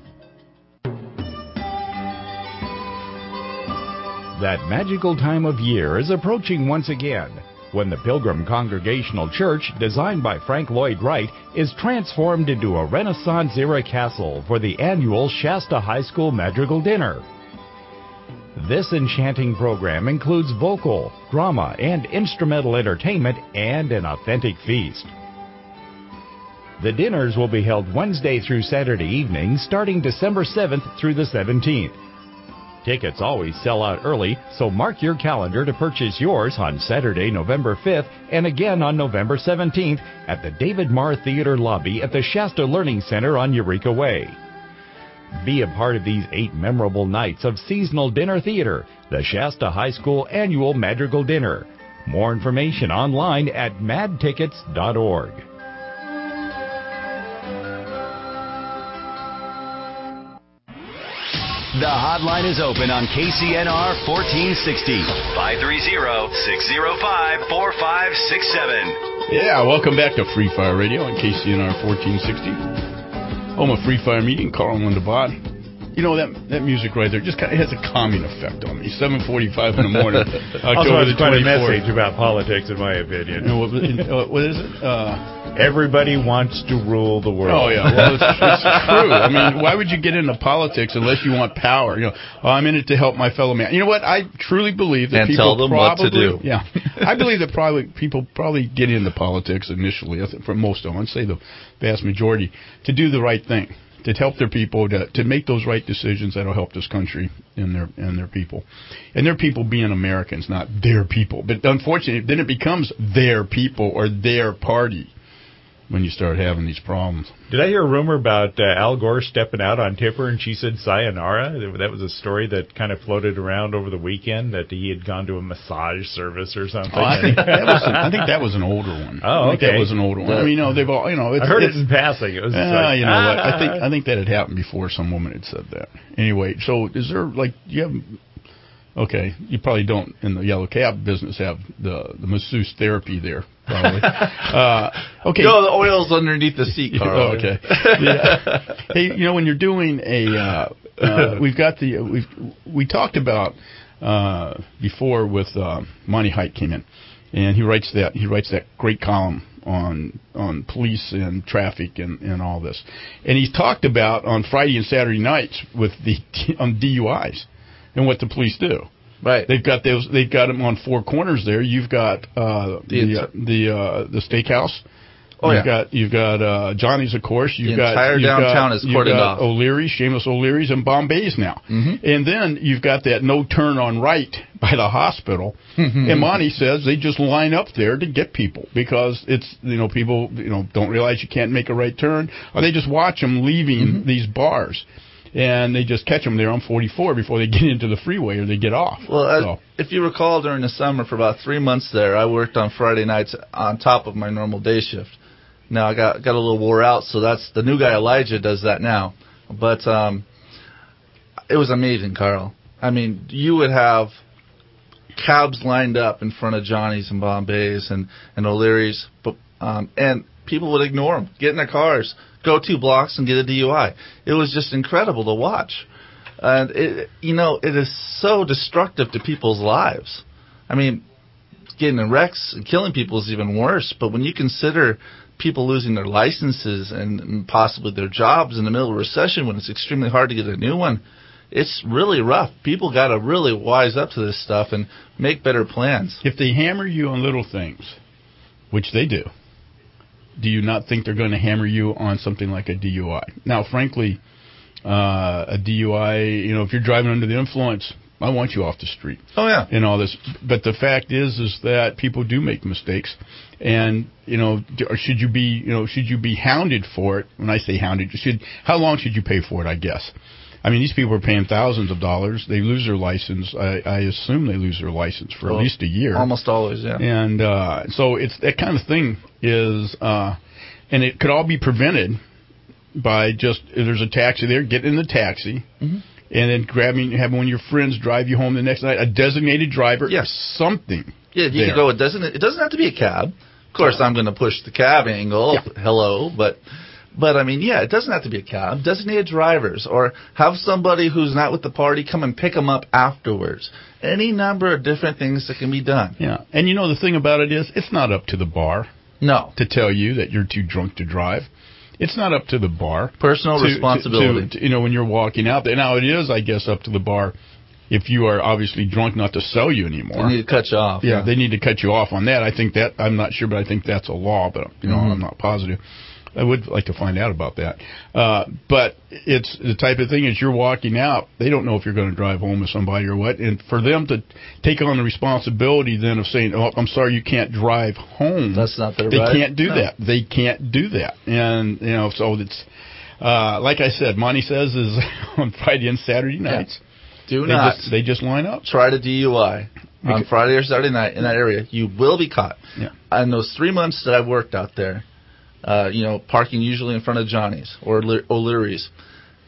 That magical time of year is approaching once again, when the Pilgrim Congregational Church, designed by Frank Lloyd Wright, is transformed into a Renaissance-era castle for the annual Shasta High School Madrigal Dinner. This enchanting program includes vocal, drama, and instrumental entertainment and an authentic feast. The dinners will be held Wednesday through Saturday evenings, starting December 7th through the 17th. Tickets always sell out early, so mark your calendar to purchase yours on Saturday, November 5th, and again on November 17th at the David Marr Theater lobby at the Shasta Learning Center on Eureka Way. Be a part of these 8 memorable nights of seasonal dinner theater, the Shasta High School Annual Madrigal Dinner. More information online at madtickets.org. The hotline is open on KCNR 1460. 530-605-4567. Yeah, welcome back to Free Fire Radio on KCNR 1460. Home of Free Fire Meeting, Carl and Linda Bott. You know, that music right there just kind of has a calming effect on me. 7:45 in the morning. Also, it's quite a message about politics, in my opinion. What is it? Everybody wants to rule the world. Oh, yeah. Well, it's true. I mean, why would you get into politics unless you want power? You know, I'm in it to help my fellow man. You know what? I truly believe that people tell them probably, what to do. Yeah. I believe that people get into politics initially, I think for most of them, I'd say the vast majority, to do the right thing. To help their people, to make those right decisions that'll help this country and their people. And their people being Americans, not their people. But unfortunately, then it becomes their people or their party when you start having these problems. Did I hear a rumor about Al Gore stepping out on Tipper and she said sayonara? That was a story that kind of floated around over the weekend, that he had gone to a massage service or something. Oh, I think that was an older one. Oh, okay. I think that was an older one. I mean, they've all, I heard it in passing. It was like, you know what? I think that had happened before. Some woman had said that. Anyway, so is there you have? Okay, you probably don't in the yellow cab business have the masseuse therapy there. Probably. Okay. No, the oil's underneath the seat, Carl. Oh, okay. Yeah. Hey, you know, when you're doing we talked about before with Monty Hite came in, and he writes that great column on police and traffic and all this, and he's talked about on Friday and Saturday nights with on DUIs and what the police do. Right. They've got them on four corners there. You've got the steakhouse. Oh, You've got Johnny's, of course. You've got downtown is cordoned off. O'Leary's, Seamus O'Leary's, and Bombay's now. Mm-hmm. And then you've got that no turn on right by the hospital. And Monty says they just line up there to get people because it's people don't realize you can't make a right turn, or they just watch them leaving these bars. And they just catch them there on 44 before they get into the freeway or they get off. Well, if you recall, during the summer for about 3 months there, I worked on Friday nights on top of my normal day shift. Now I got a little wore out, so that's the new guy Elijah does that now. But it was amazing, Carl. I mean, you would have cabs lined up in front of Johnny's and Bombay's and O'Leary's, and people would ignore them, get in their cars, go 2 blocks and get a DUI. It was just incredible to watch. And, it is so destructive to people's lives. I mean, getting in wrecks and killing people is even worse. But when you consider people losing their licenses and possibly their jobs in the middle of a recession when it's extremely hard to get a new one, it's really rough. People got to really wise up to this stuff and make better plans. If they hammer you on little things, which they do you not think they're going to hammer you on something like a DUI? Now, frankly, a DUI, if you're driving under the influence, I want you off the street. Oh, yeah. And all this. But the fact is that people do make mistakes. And, should you be hounded for it? When I say hounded, how long should you pay for it, I guess? I mean, these people are paying thousands of dollars. They lose their license. I assume they lose their license for at least a year. Almost always, yeah. And so it's that kind of thing is, and it could all be prevented by just, if there's a taxi there, get in the taxi, and then having one of your friends drive you home the next night, a designated driver, something. Yeah, you could go with designated. It doesn't have to be a cab. Of course, I'm going to push the cab angle. Yeah. Hello, but I mean, it doesn't have to be a cab. Designated drivers, or have somebody who's not with the party come and pick them up afterwards. Any number of different things that can be done. Yeah, and the thing about it is, it's not up to the bar. No. To tell you that you're too drunk to drive. It's not up to the bar. Personal responsibility. When you're walking out there. Now, it is, I guess, up to the bar if you are obviously drunk not to sell you anymore. They need to cut you off. Yeah, they need to cut you off on that. I think that, I'm not sure, but I think that's a law, but, I'm not positive. I would like to find out about that. But it's the type of thing as you're walking out, they don't know if you're going to drive home with somebody or what. And for them to take on the responsibility then of saying, oh, I'm sorry, you can't drive home. That's not their right. They can't do that. They can't do that. And, so it's, like I said, Monty says is on Friday and Saturday nights. Yeah. They just line up. Try to DUI on Friday or Saturday night in that area. You will be caught. Yeah. In those 3 months that I've worked out there, parking usually in front of Johnny's or O'Leary's,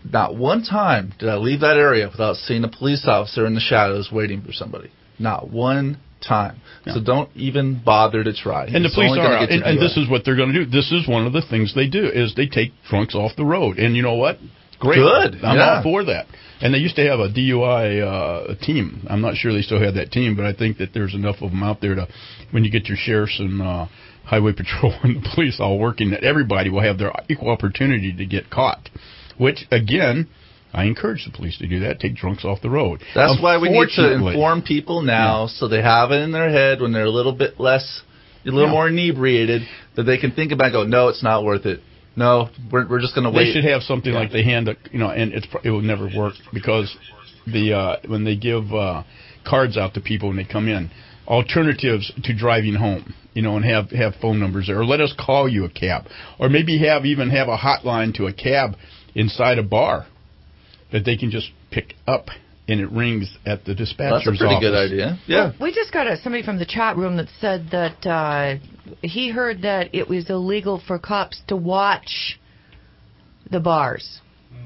Not one time did I leave that area without seeing a police officer in the shadows waiting for somebody. Not one time. Yeah. So don't even bother to try. And the police are out, and this is what they're going to do. This is one of the things they do, is they take drunks off the road. And you know what? Great. Good. I'm all for that. And they used to have a DUI team. I'm not sure they still have that team, but I think that there's enough of them out there to, when you get your sheriffs and highway patrol and the police all working, that everybody will have their equal opportunity to get caught. Which, again, I encourage the police to do that, take drunks off the road. That's why we need to inform people now so they have it in their head when they're a little bit more inebriated, that they can think about and go, no, it's not worth it. No, we're just going to wait. They should have something like they hand, and it will never work because when they give cards out to people when they come in, alternatives to driving home, and have phone numbers there, or let us call you a cab, or maybe even have a hotline to a cab inside a bar that they can just pick up, and it rings at the dispatcher's office. That's a pretty good idea. Yeah. Well, we just got somebody from the chat room that said that he heard that it was illegal for cops to watch the bars.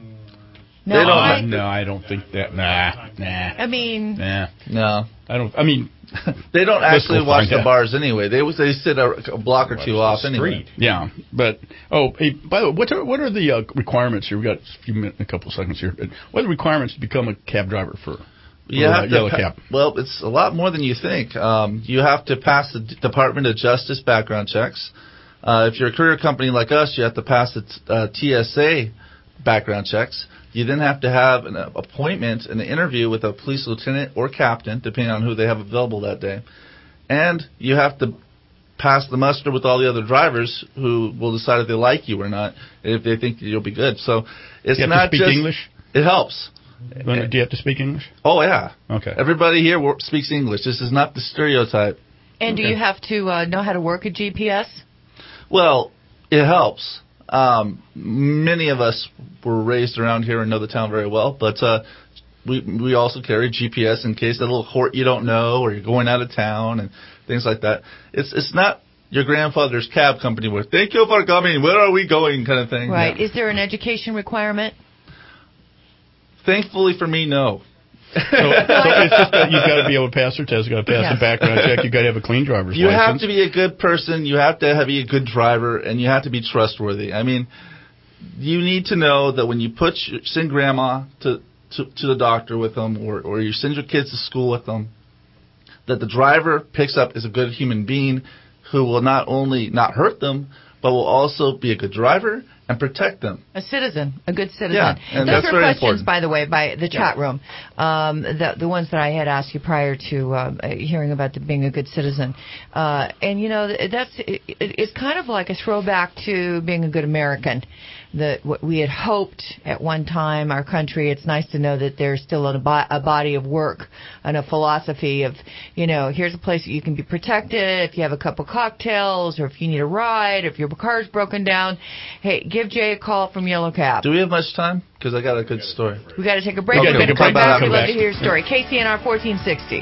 No, I don't think that. Nah. I mean, no, I don't. I mean, they don't actually watch the bars anyway. They sit a block or two off anyway. Yeah, but hey, by the way, what are the requirements here? We got a couple of seconds here. What are the requirements to become a cab driver for Yellow Cab? Well, it's a lot more than you think. You have to pass the Department of Justice background checks. If you're a courier company like us, you have to pass the TSA background checks. You then have to have an appointment, an interview with a police lieutenant or captain, depending on who they have available that day. And you have to pass the muster with all the other drivers who will decide if they like you or not, if they think you'll be good. So it's not just... Do you have to speak English? It helps. Do you have to speak English? Oh, yeah. Okay. Everybody here speaks English. This is not the stereotype. And do you have to know how to work a GPS? Well, it helps. Many of us were raised around here and know the town very well, but we also carry GPS in case that little court you don't know, or you're going out of town and things like that. It's not your grandfather's cab company with "Thank you for coming, where are we going?" kind of thing. Right. Yeah. Is there an education requirement? Thankfully for me, no. So it's just that you've got to be able to pass your test, you've got to pass the background check, you've got to have a clean driver's license. You have to be a good person, you have to be a good driver, and you have to be trustworthy. I mean, you need to know that when you send grandma to the doctor with them, or you send your kids to school with them, that the driver picks up is a good human being who will not only not hurt them, but will also be a good driver and protect them. A citizen, a good citizen. Yeah, and those that's are very questions, important. by the way, by the chat room. The ones that I had asked you prior to hearing about being a good citizen. And it's kind of like a throwback to being a good American. What we had hoped at one time, our country, it's nice to know that there's still a body of work and a philosophy of, here's a place that you can be protected if you have a couple cocktails, or if you need a ride, or if your car's broken down. Hey, give Jay a call from Yellow Cab. Do we have much time? Because I got a good story. We got to take a break. We're going to come back. We'd love to hear your story. KCNR 1460.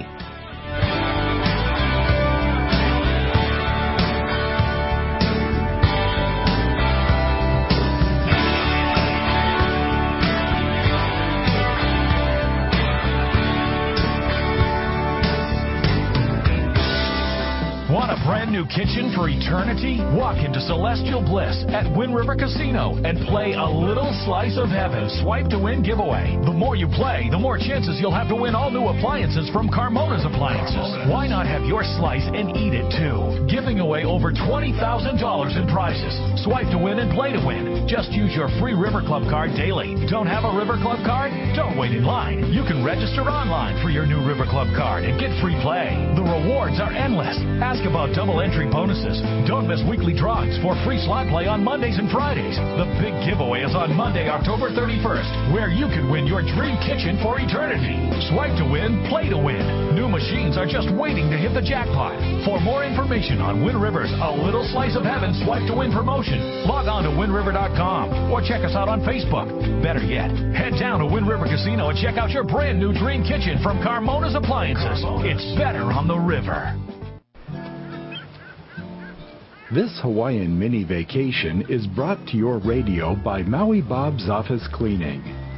Want a brand new kitchen for eternity? Walk into Celestial Bliss at Wind River Casino and play a little slice of heaven swipe to win giveaway. The more you play, the more chances you'll have to win all new appliances from Carmona's Appliances. Why not have your slice and eat it too? Giving away over $20,000 in prizes. Swipe to win and play to win. Just use your free River Club card daily. Don't have a River Club card? Don't wait in line. You can register online for your new River Club card and get free play. The rewards are endless. Ask about double entry bonuses. Don't miss weekly drawings for free slot play on Mondays and Fridays. The big giveaway is on Monday, October 31st, where you can win your dream kitchen for eternity. Swipe to win, play to win. New machines are just waiting to hit the jackpot. For more information on Wind River's A Little Slice of Heaven Swipe to Win promotion, log on to windriver.com or check us out on Facebook. Better yet, head down to Wind River Casino and check out your brand new dream kitchen from Carmona's Appliances. It's better on the river. This Hawaiian mini vacation is brought to your radio by Maui Bob's Office Cleaning.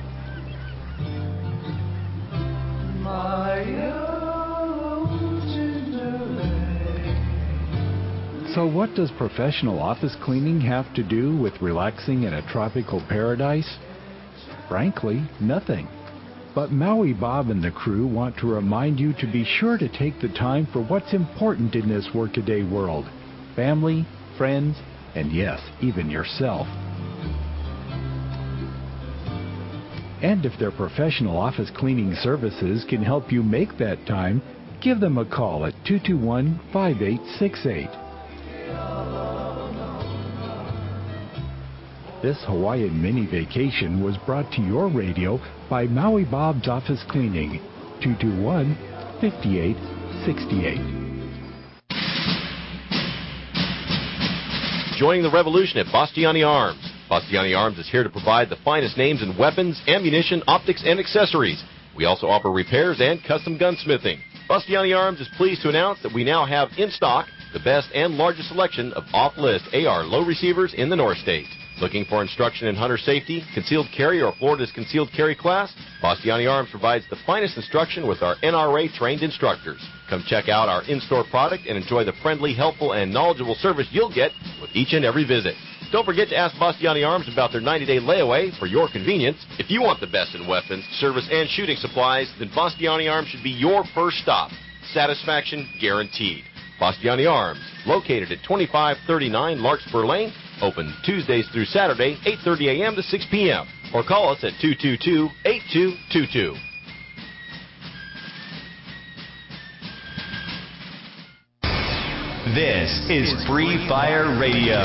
So what does professional office cleaning have to do with relaxing in a tropical paradise? Frankly, nothing. But Maui Bob and the crew want to remind you to be sure to take the time for what's important in this workaday world. Family, friends, and yes, even yourself. And if their professional office cleaning services can help you make that time, give them a call at 221-5868. This Hawaiian mini vacation was brought to your radio by Maui Bob's Office Cleaning, 221-5868. Joining the revolution at Bastiani Arms. Bastiani Arms is here to provide the finest names in weapons, ammunition, optics, and accessories. We also offer repairs and custom gunsmithing. Bastiani Arms is pleased to announce that we now have in stock the best and largest selection of off-list AR low receivers in the North States. Looking for instruction in hunter safety, concealed carry, or Florida's concealed carry class? Bastiani Arms provides the finest instruction with our NRA-trained instructors. Come check out our in-store product and enjoy the friendly, helpful, and knowledgeable service you'll get with each and every visit. Don't forget to ask Bastiani Arms about their 90-day layaway for your convenience. If you want the best in weapons, service, and shooting supplies, then Bastiani Arms should be your first stop. Satisfaction guaranteed. Bastiani Arms, located at 2539 Larkspur Lane, open Tuesdays through Saturday, 8:30 a.m. to 6 p.m. Or call us at 222-8222. This is Free Fire Radio.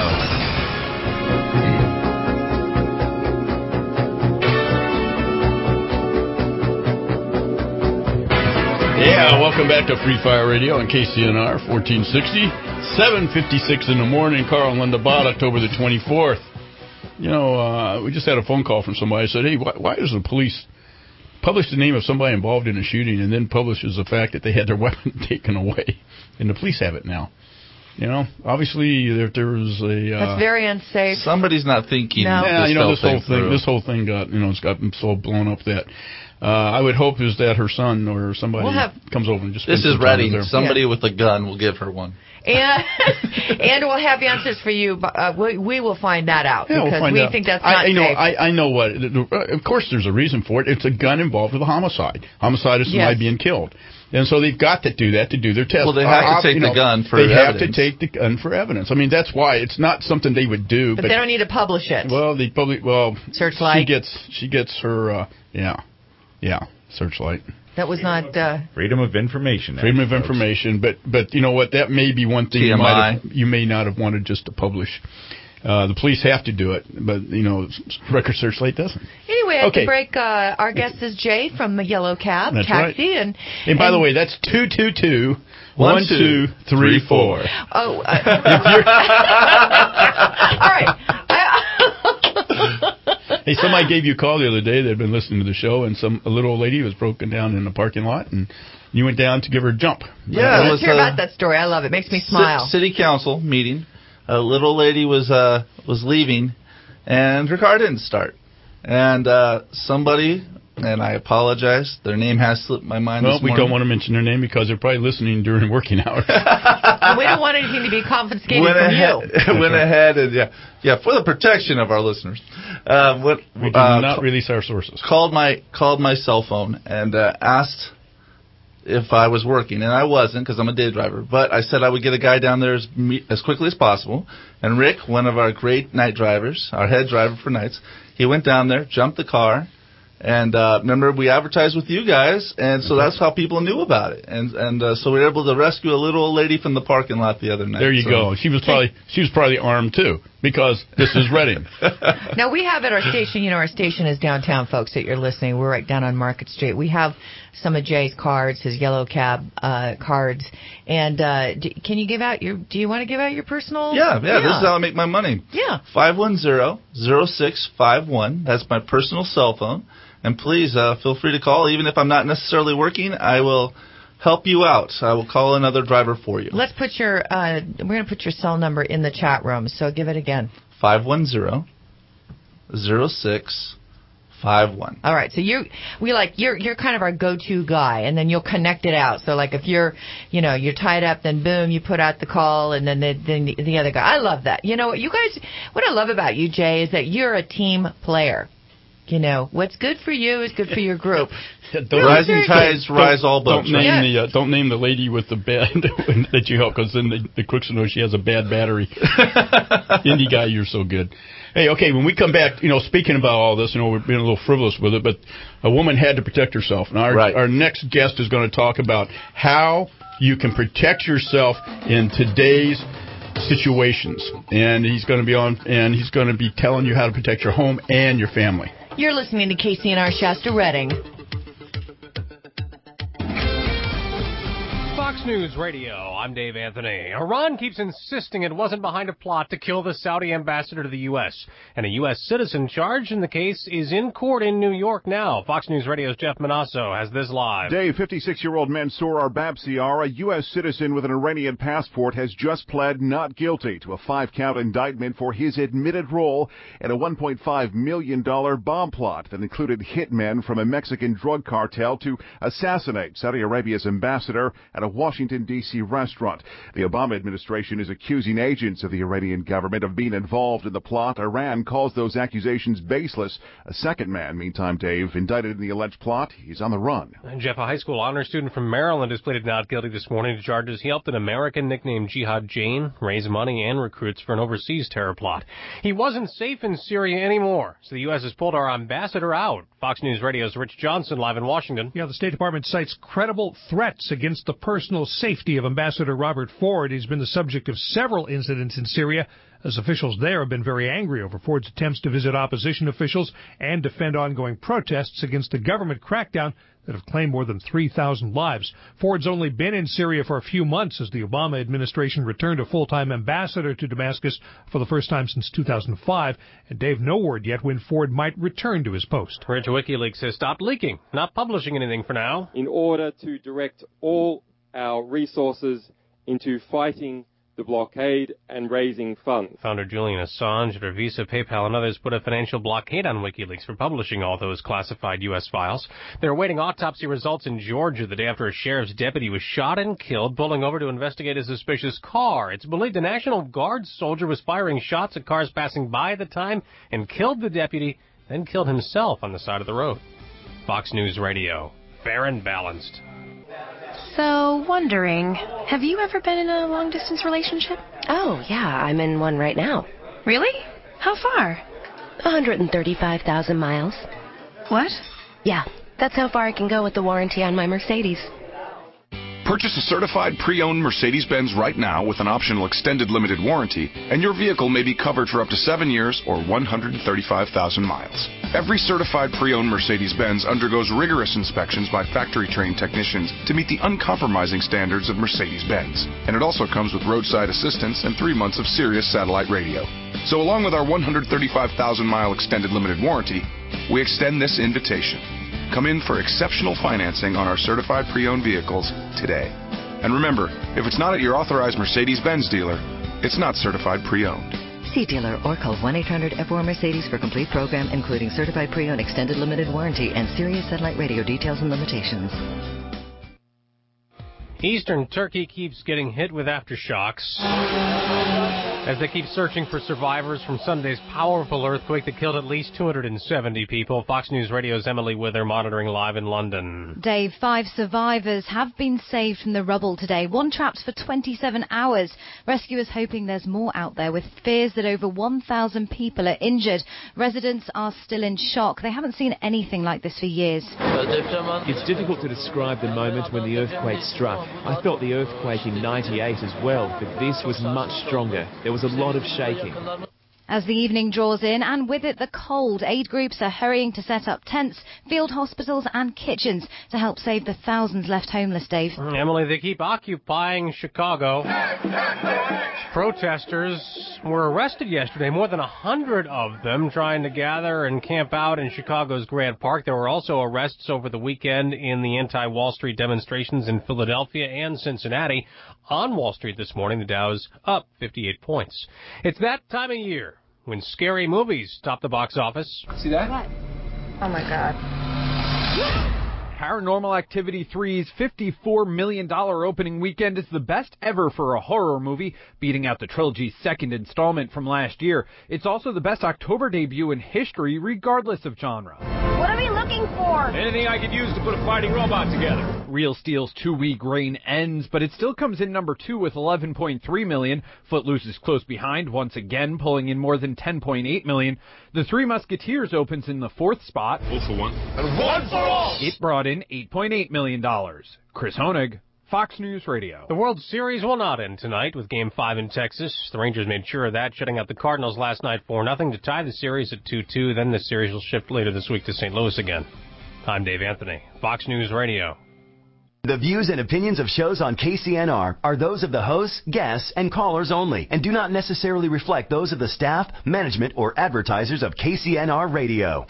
Yeah, welcome back to Free Fire Radio on KCNR 1460, 7:56 in the morning. Carl and Linda Bott, October the 24th. You know, we just had a phone call from somebody who said, hey, why does the police publish the name of somebody involved in a shooting and then publishes the fact that they had their weapon taken away? And the police have it now. You know, obviously there was a... That's very unsafe. Somebody's not thinking. No. Yeah, you know, this whole thing got, you know, it's got so blown up that... I would hope is that her son or somebody comes over and just... This is Reading. Somebody with a gun will give her one. And we'll have answers for you. We will find that out because we think that's not safe. I know what. Of course, there's a reason for it. It's a gun involved with a homicide. Homicide is somebody being killed. And so they've got to do that to do their test. Well, they have to take the gun for evidence. They have to take the gun for evidence. I mean, that's why it's not something they would do. But they don't need to publish it. Well, they publish. Well, Searchlight. She gets her. Yeah, Searchlight. That was not freedom of information. Freedom of information, but you know what? That may be one thing you may not have wanted just to publish. The police have to do it, but you know, Record Searchlight doesn't. Anyway, after break, our guest is Jay from the Yellow Cab Taxi, right. and by the way, that's 222-1234. Oh, all right. Hey, somebody gave you a call the other day that had been listening to the show, and a little old lady was broken down in the parking lot, and you went down to give her a jump. Yeah, let's hear about that story. I love it. Makes me smile. City council meeting. A little lady was leaving, and her car didn't start. And somebody, and I apologize, their name has slipped my mind this morning. Well, we don't want to mention their name because they're probably listening during working hours. And we don't want anything to be confiscated from you. Went ahead and, for the protection of our listeners. We do not release our sources. Called my cell phone and asked if I was working, and I wasn't because I'm a day driver. But I said I would get a guy down there as quickly as possible. And Rick, one of our great night drivers, our head driver for nights, he went down there, jumped the car, and remember we advertised with you guys, and so that's how people knew about it. And so we were able to rescue a little old lady from the parking lot the other night. There you go. She was probably armed too, because this is Reading. Now we have at our station, our station is downtown, folks, that you're listening. We're right down on Market Street. We have some of Jay's cards, his Yellow Cab cards. And can you give out do you want to give out your personal? Yeah, this is how I make my money. Yeah. 510-0651. That's my personal cell phone. And please feel free to call. Even if I'm not necessarily working, I will help you out. I will call another driver for you. Let's put we're going to put your cell number in the chat room. So give it again. 510-0651. 5-1. All right, so you're kind of our go-to guy, and then you'll connect it out. So like if you're tied up, then boom, you put out the call, and then the other guy. I love that. You know what, you guys? What I love about you, Jay, is that you're a team player. You know, what's good for you is good for your group. Rising tides rise all boats. Don't name the lady with the bad that you help, because then the crooks will know she has a bad battery. Indie guy, you're so good. Hey, okay, when we come back, speaking about all this, we're being a little frivolous with it, but a woman had to protect herself. And our next guest is going to talk about how you can protect yourself in today's situations. And he's going to be on, and he's going to be telling you how to protect your home and your family. You're listening to KCNR Shasta Redding. Fox News Radio, I'm Dave Anthony. Iran keeps insisting it wasn't behind a plot to kill the Saudi ambassador to the U.S., and a U.S. citizen charged in the case is in court in New York now. Fox News Radio's Jeff Manasso has this live. Dave, 56-year-old Mansour Arbabsiar, a U.S. citizen with an Iranian passport, has just pled not guilty to a 5-count indictment for his admitted role in a $1.5 million bomb plot that included hitmen from a Mexican drug cartel to assassinate Saudi Arabia's ambassador at a Washington, D.C. restaurant. The Obama administration is accusing agents of the Iranian government of being involved in the plot. Iran calls those accusations baseless. A second man, meantime, Dave, indicted in the alleged plot, he's on the run. And Jeff, a high school honor student from Maryland has pleaded not guilty this morning to charges he helped an American nicknamed Jihad Jane raise money and recruits for an overseas terror plot. He wasn't safe in Syria anymore, so the U.S. has pulled our ambassador out. Fox News Radio's Rich Johnson live in Washington. Yeah, the State Department cites credible threats against the personal safety of Ambassador Robert Ford. He's been the subject of several incidents in Syria, as officials there have been very angry over Ford's attempts to visit opposition officials and defend ongoing protests against the government crackdown that have claimed more than 3,000 lives. Ford's only been in Syria for a few months as the Obama administration returned a full-time ambassador to Damascus for the first time since 2005, and Dave, no word yet when Ford might return to his post. Rich, WikiLeaks has stopped leaking, not publishing anything for now. In order to direct all our resources into fighting the blockade and raising funds. Founder Julian Assange, their Visa, PayPal, and others put a financial blockade on WikiLeaks for publishing all those classified U.S. files. They're awaiting autopsy results in Georgia the day after a sheriff's deputy was shot and killed pulling over to investigate a suspicious car. It's believed a National Guard soldier was firing shots at cars passing by at the time and killed the deputy, then killed himself on the side of the road. Fox News Radio. Fair and balanced. So, wondering, have you ever been in a long-distance relationship? Oh, yeah, I'm in one right now. Really? How far? 135,000 miles. What? Yeah, that's how far I can go with the warranty on my Mercedes. Purchase a certified pre-owned Mercedes-Benz right now with an optional extended limited warranty, and your vehicle may be covered for up to 7 years or 135,000 miles. Every certified pre-owned Mercedes-Benz undergoes rigorous inspections by factory-trained technicians to meet the uncompromising standards of Mercedes-Benz. And it also comes with roadside assistance and 3 months of Sirius satellite radio. So along with our 135,000-mile extended limited warranty, we extend this invitation. Come in for exceptional financing on our certified pre-owned vehicles today. And remember, if it's not at your authorized Mercedes-Benz dealer, it's not certified pre-owned. See dealer or call 1-800-F4-Mercedes for complete program, including certified pre-owned extended limited warranty and Sirius satellite radio details and limitations. Eastern Turkey keeps getting hit with aftershocks as they keep searching for survivors from Sunday's powerful earthquake that killed at least 270 people. Fox News Radio's Emily Wither monitoring live in London. Dave, 5 survivors have been saved from the rubble today. One trapped for 27 hours. Rescuers hoping there's more out there, with fears that over 1,000 people are injured. Residents are still in shock. They haven't seen anything like this for years. It's difficult to describe the moment when the earthquake struck. I felt the earthquake in 98 as well, but this was much stronger. There was a lot of shaking. As the evening draws in, and with it the cold, aid groups are hurrying to set up tents, field hospitals and kitchens to help save the thousands left homeless, Dave. Emily, they keep occupying Chicago. Protesters were arrested yesterday, more than 100 of them, trying to gather and camp out in Chicago's Grant Park. There were also arrests over the weekend in the anti-Wall Street demonstrations in Philadelphia and Cincinnati. On Wall Street this morning, the Dow's up 58 points. It's that time of year when scary movies top the box office. See that? What? Oh, my God. Paranormal Activity 3's $54 million opening weekend is the best ever for a horror movie, beating out the trilogy's second installment from last year. It's also the best October debut in history, regardless of genre. What are we looking for? Anything I could use to put a fighting robot together. Real Steel's 2-week reign ends, but it still comes in number 2 with $11.3 million. Footloose is close behind, once again, pulling in more than $10.8 million. The Three Musketeers opens in the 4th spot. 0 for 1. And 1 for all! It brought in $8.8 million. Chris Honig, Fox News Radio. The World Series will not end tonight with Game 5 in Texas. The Rangers made sure of that, shutting out the Cardinals last night 4-0 to tie the series at 2-2. Then the series will shift later this week to St. Louis again. I'm Dave Anthony, Fox News Radio. The views and opinions of shows on KCNR are those of the hosts, guests, and callers only, and do not necessarily reflect those of the staff, management, or advertisers of KCNR Radio.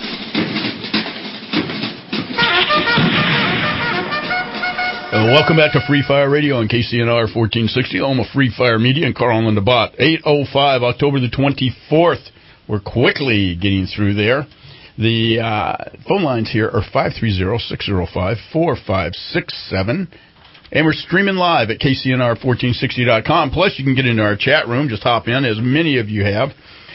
Welcome back to Free Fire Radio on KCNR 1460, home of Free Fire Media and Carl and the Bot. 8:05, October the 24th. We're quickly getting through there. The phone lines here are 530-605-4567. And we're streaming live at KCNR1460.com. Plus, you can get into our chat room. Just hop in, as many of you have.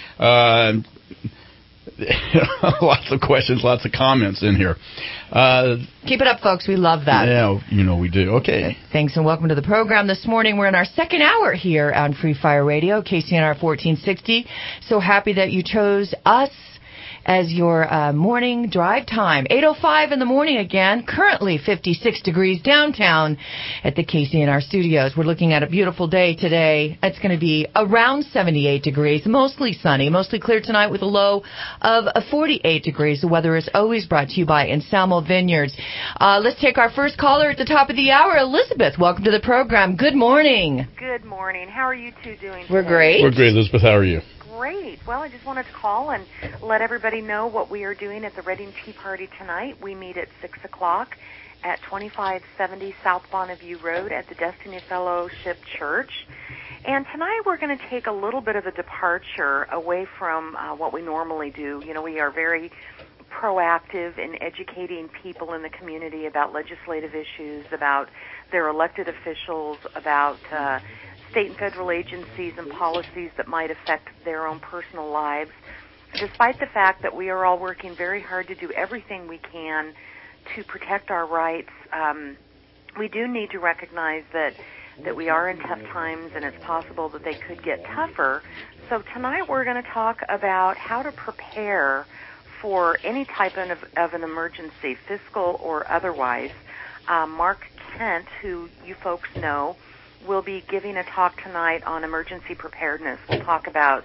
Lots of questions, lots of comments in here. Keep it up, folks. We love that. Yeah, we do. Okay. Thanks, and welcome to the program this morning. We're in our second hour here on Free Fire Radio, KCNR 1460. So happy that you chose us as your morning drive time. 8:05 in the morning again. Currently 56 degrees downtown at the KCNR studios. We're looking at a beautiful day today. It's going to be around 78 degrees, mostly sunny, mostly clear tonight with a low of 48 degrees. The weather is always brought to you by Anselmo Vineyards. Let's take our first caller at the top of the hour. Elizabeth, welcome to the program. Good morning. Good morning. How are you two doing today? We're great. We're great, Elizabeth. How are you? Great. Well, I just wanted to call and let everybody know what we are doing at the Reading Tea Party tonight. We meet at 6 o'clock at 2570 South Bonneview Road at the Destiny Fellowship Church. And tonight we're going to take a little bit of a departure away from what we normally do. We are very proactive in educating people in the community about legislative issues, about their elected officials, about state and federal agencies and policies that might affect their own personal lives, despite the fact that we are all working very hard to do everything we can to protect our rights. We do need to recognize that we are in tough times, and it's possible that they could get tougher. So tonight we're going to talk about how to prepare for any type of an emergency, fiscal or otherwise. Mark Kent, who you folks know, will be giving a talk tonight on emergency preparedness. We'll talk about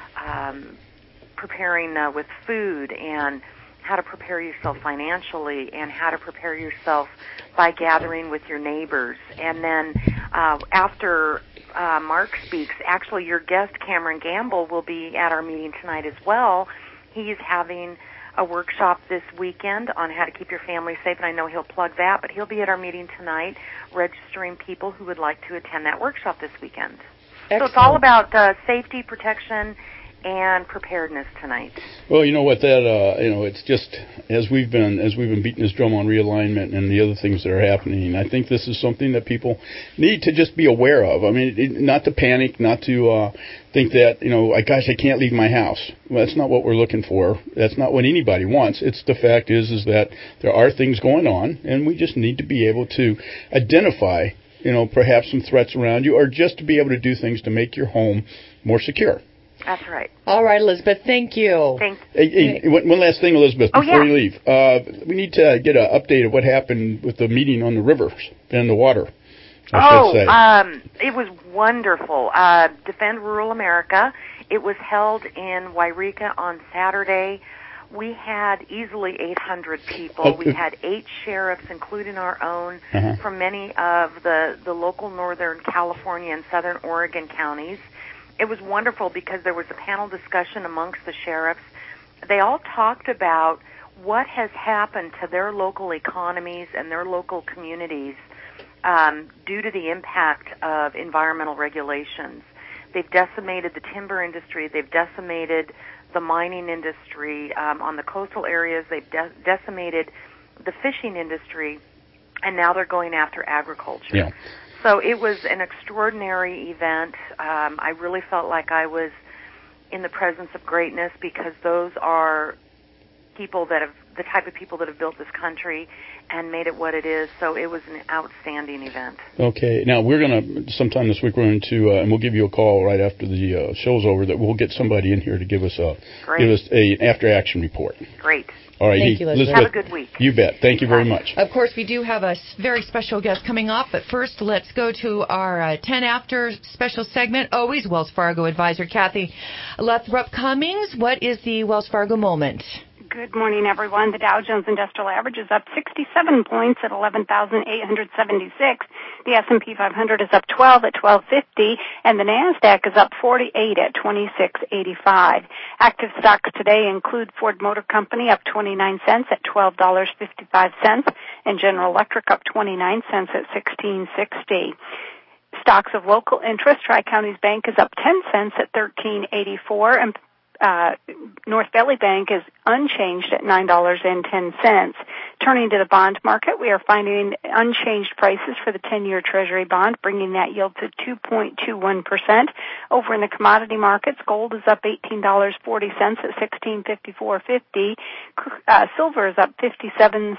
preparing with food and how to prepare yourself financially and how to prepare yourself by gathering with your neighbors. And then after Mark speaks, actually your guest, Cameron Gamble, will be at our meeting tonight as well. He's having a workshop this weekend on how to keep your family safe, and I know he'll plug that, but he'll be at our meeting tonight registering people who would like to attend that workshop this weekend. Excellent. So it's all about safety, protection, and preparedness tonight. Well, you know what, it's just as we've been beating this drum on realignment and the other things that are happening, I think this is something that people need to just be aware of. I mean, not to panic, not to think that, I can't leave my house. Well, that's not what we're looking for. That's not what anybody wants. It's the fact is that there are things going on, and we just need to be able to identify, perhaps some threats around you, or just to be able to do things to make your home more secure. That's right. All right, Elizabeth, thank you. Thanks. Hey, one last thing, Elizabeth, before you leave. We need to get an update of what happened with the meeting on the rivers and the water. It was wonderful. Defend Rural America. It was held in Wairika on Saturday. We had easily 800 people. We had 8 sheriffs, including our own, from many of the local Northern California and Southern Oregon counties. It was wonderful because there was a panel discussion amongst the sheriffs. They all talked about what has happened to their local economies and their local communities due to the impact of environmental regulations. They've decimated the timber industry. They've decimated the mining industry on the coastal areas. They've decimated the fishing industry, and now they're going after agriculture. Yeah. So it was an extraordinary event. I really felt like I was in the presence of greatness, because those are people that have the type of people that have built this country and made it what it is. So it was an outstanding event. Okay. Now, we're going to, sometime this week, we're going to, and we'll give you a call right after the show's over, that we'll get somebody in here to give us an after-action report. Great. All right. Thank you, Elizabeth. Have a good week. You bet. Thank you very much. Of course, we do have a very special guest coming up, but first, let's go to our 10 After special segment. Always Wells Fargo advisor Kathy Lathrop Cummings. What is the Wells Fargo moment? Good morning, everyone. The Dow Jones Industrial Average is up 67 points at 11,876. The S&P 500 is up 12 at 1250, and the NASDAQ is up 48 at 2685. Active stocks today include Ford Motor Company up 29 cents at $12.55, and General Electric up 29 cents at $16.60. Stocks of local interest, Tri-Counties Bank is up 10 cents at $13.84, and North Valley Bank is unchanged at $9.10. Turning to the bond market, we are finding unchanged prices for the 10-year Treasury bond, bringing that yield to 2.21%. Over in the commodity markets, gold is up $18.40 at $16.5450. Silver is up 53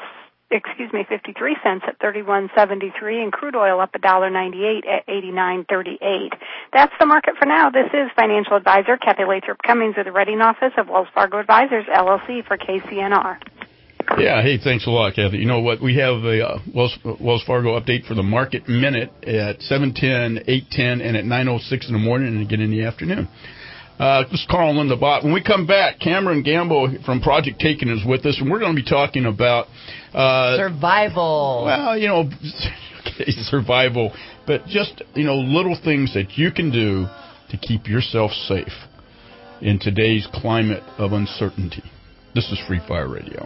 cents at $31.73, and crude oil up $1.98 at $89.38. That's the market for now. This is financial advisor Kathy Lathrop Cummings of the Reading office of Wells Fargo Advisors, LLC, for KCNR. Yeah, hey, thanks a lot, Kathy. You know what? We have a Wells Fargo update for the market minute at 7:10, 8:10, and at 9:06 in the morning, and again in the afternoon. This is Carl Linda Bott. When we come back, Cameron Gamble from Project Taken is with us, and we're going to be talking about survival. Well, survival, but just, little things that you can do to keep yourself safe in today's climate of uncertainty. This is Free Fire Radio.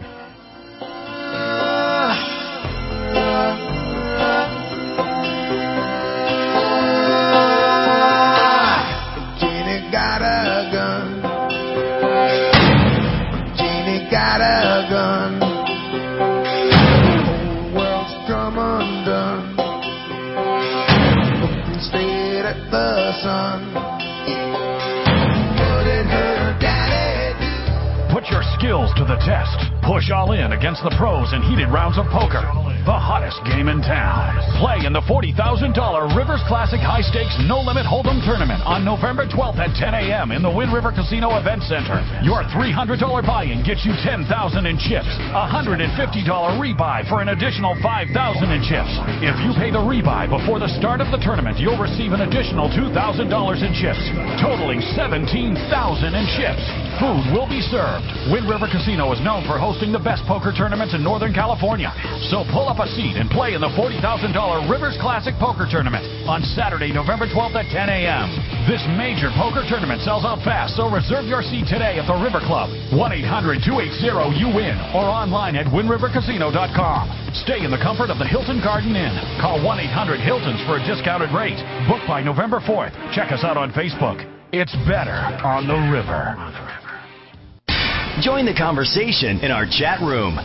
Put your skills to the test. Push all in against the pros in heated rounds of poker. The hottest game in town. Play in the $40,000 Rivers Classic High Stakes No Limit Hold'em Tournament on November 12th at 10 a.m. in the Wind River Casino Event Center. Your $300 buy-in gets you $10,000 in chips. A $150 rebuy for an additional $5,000 in chips. If you pay the rebuy before the start of the tournament, you'll receive an additional $2,000 in chips, totaling $17,000 in chips. Food will be served. Wind River Casino is known for hosting the best poker tournaments in Northern California. So pull up a seat and play in the $40,000 Rivers Classic Poker Tournament on Saturday, November 12th at 10 a.m. This major poker tournament sells out fast, so reserve your seat today at the River Club. 1-800-280-YOU-WIN or online at WindRiverCasino.com. Stay in the comfort of the Hilton Garden Inn. Call 1-800-HILTONS for a discounted rate. Book by November 4th. Check us out on Facebook. It's better on the river. Join the conversation in our chat room.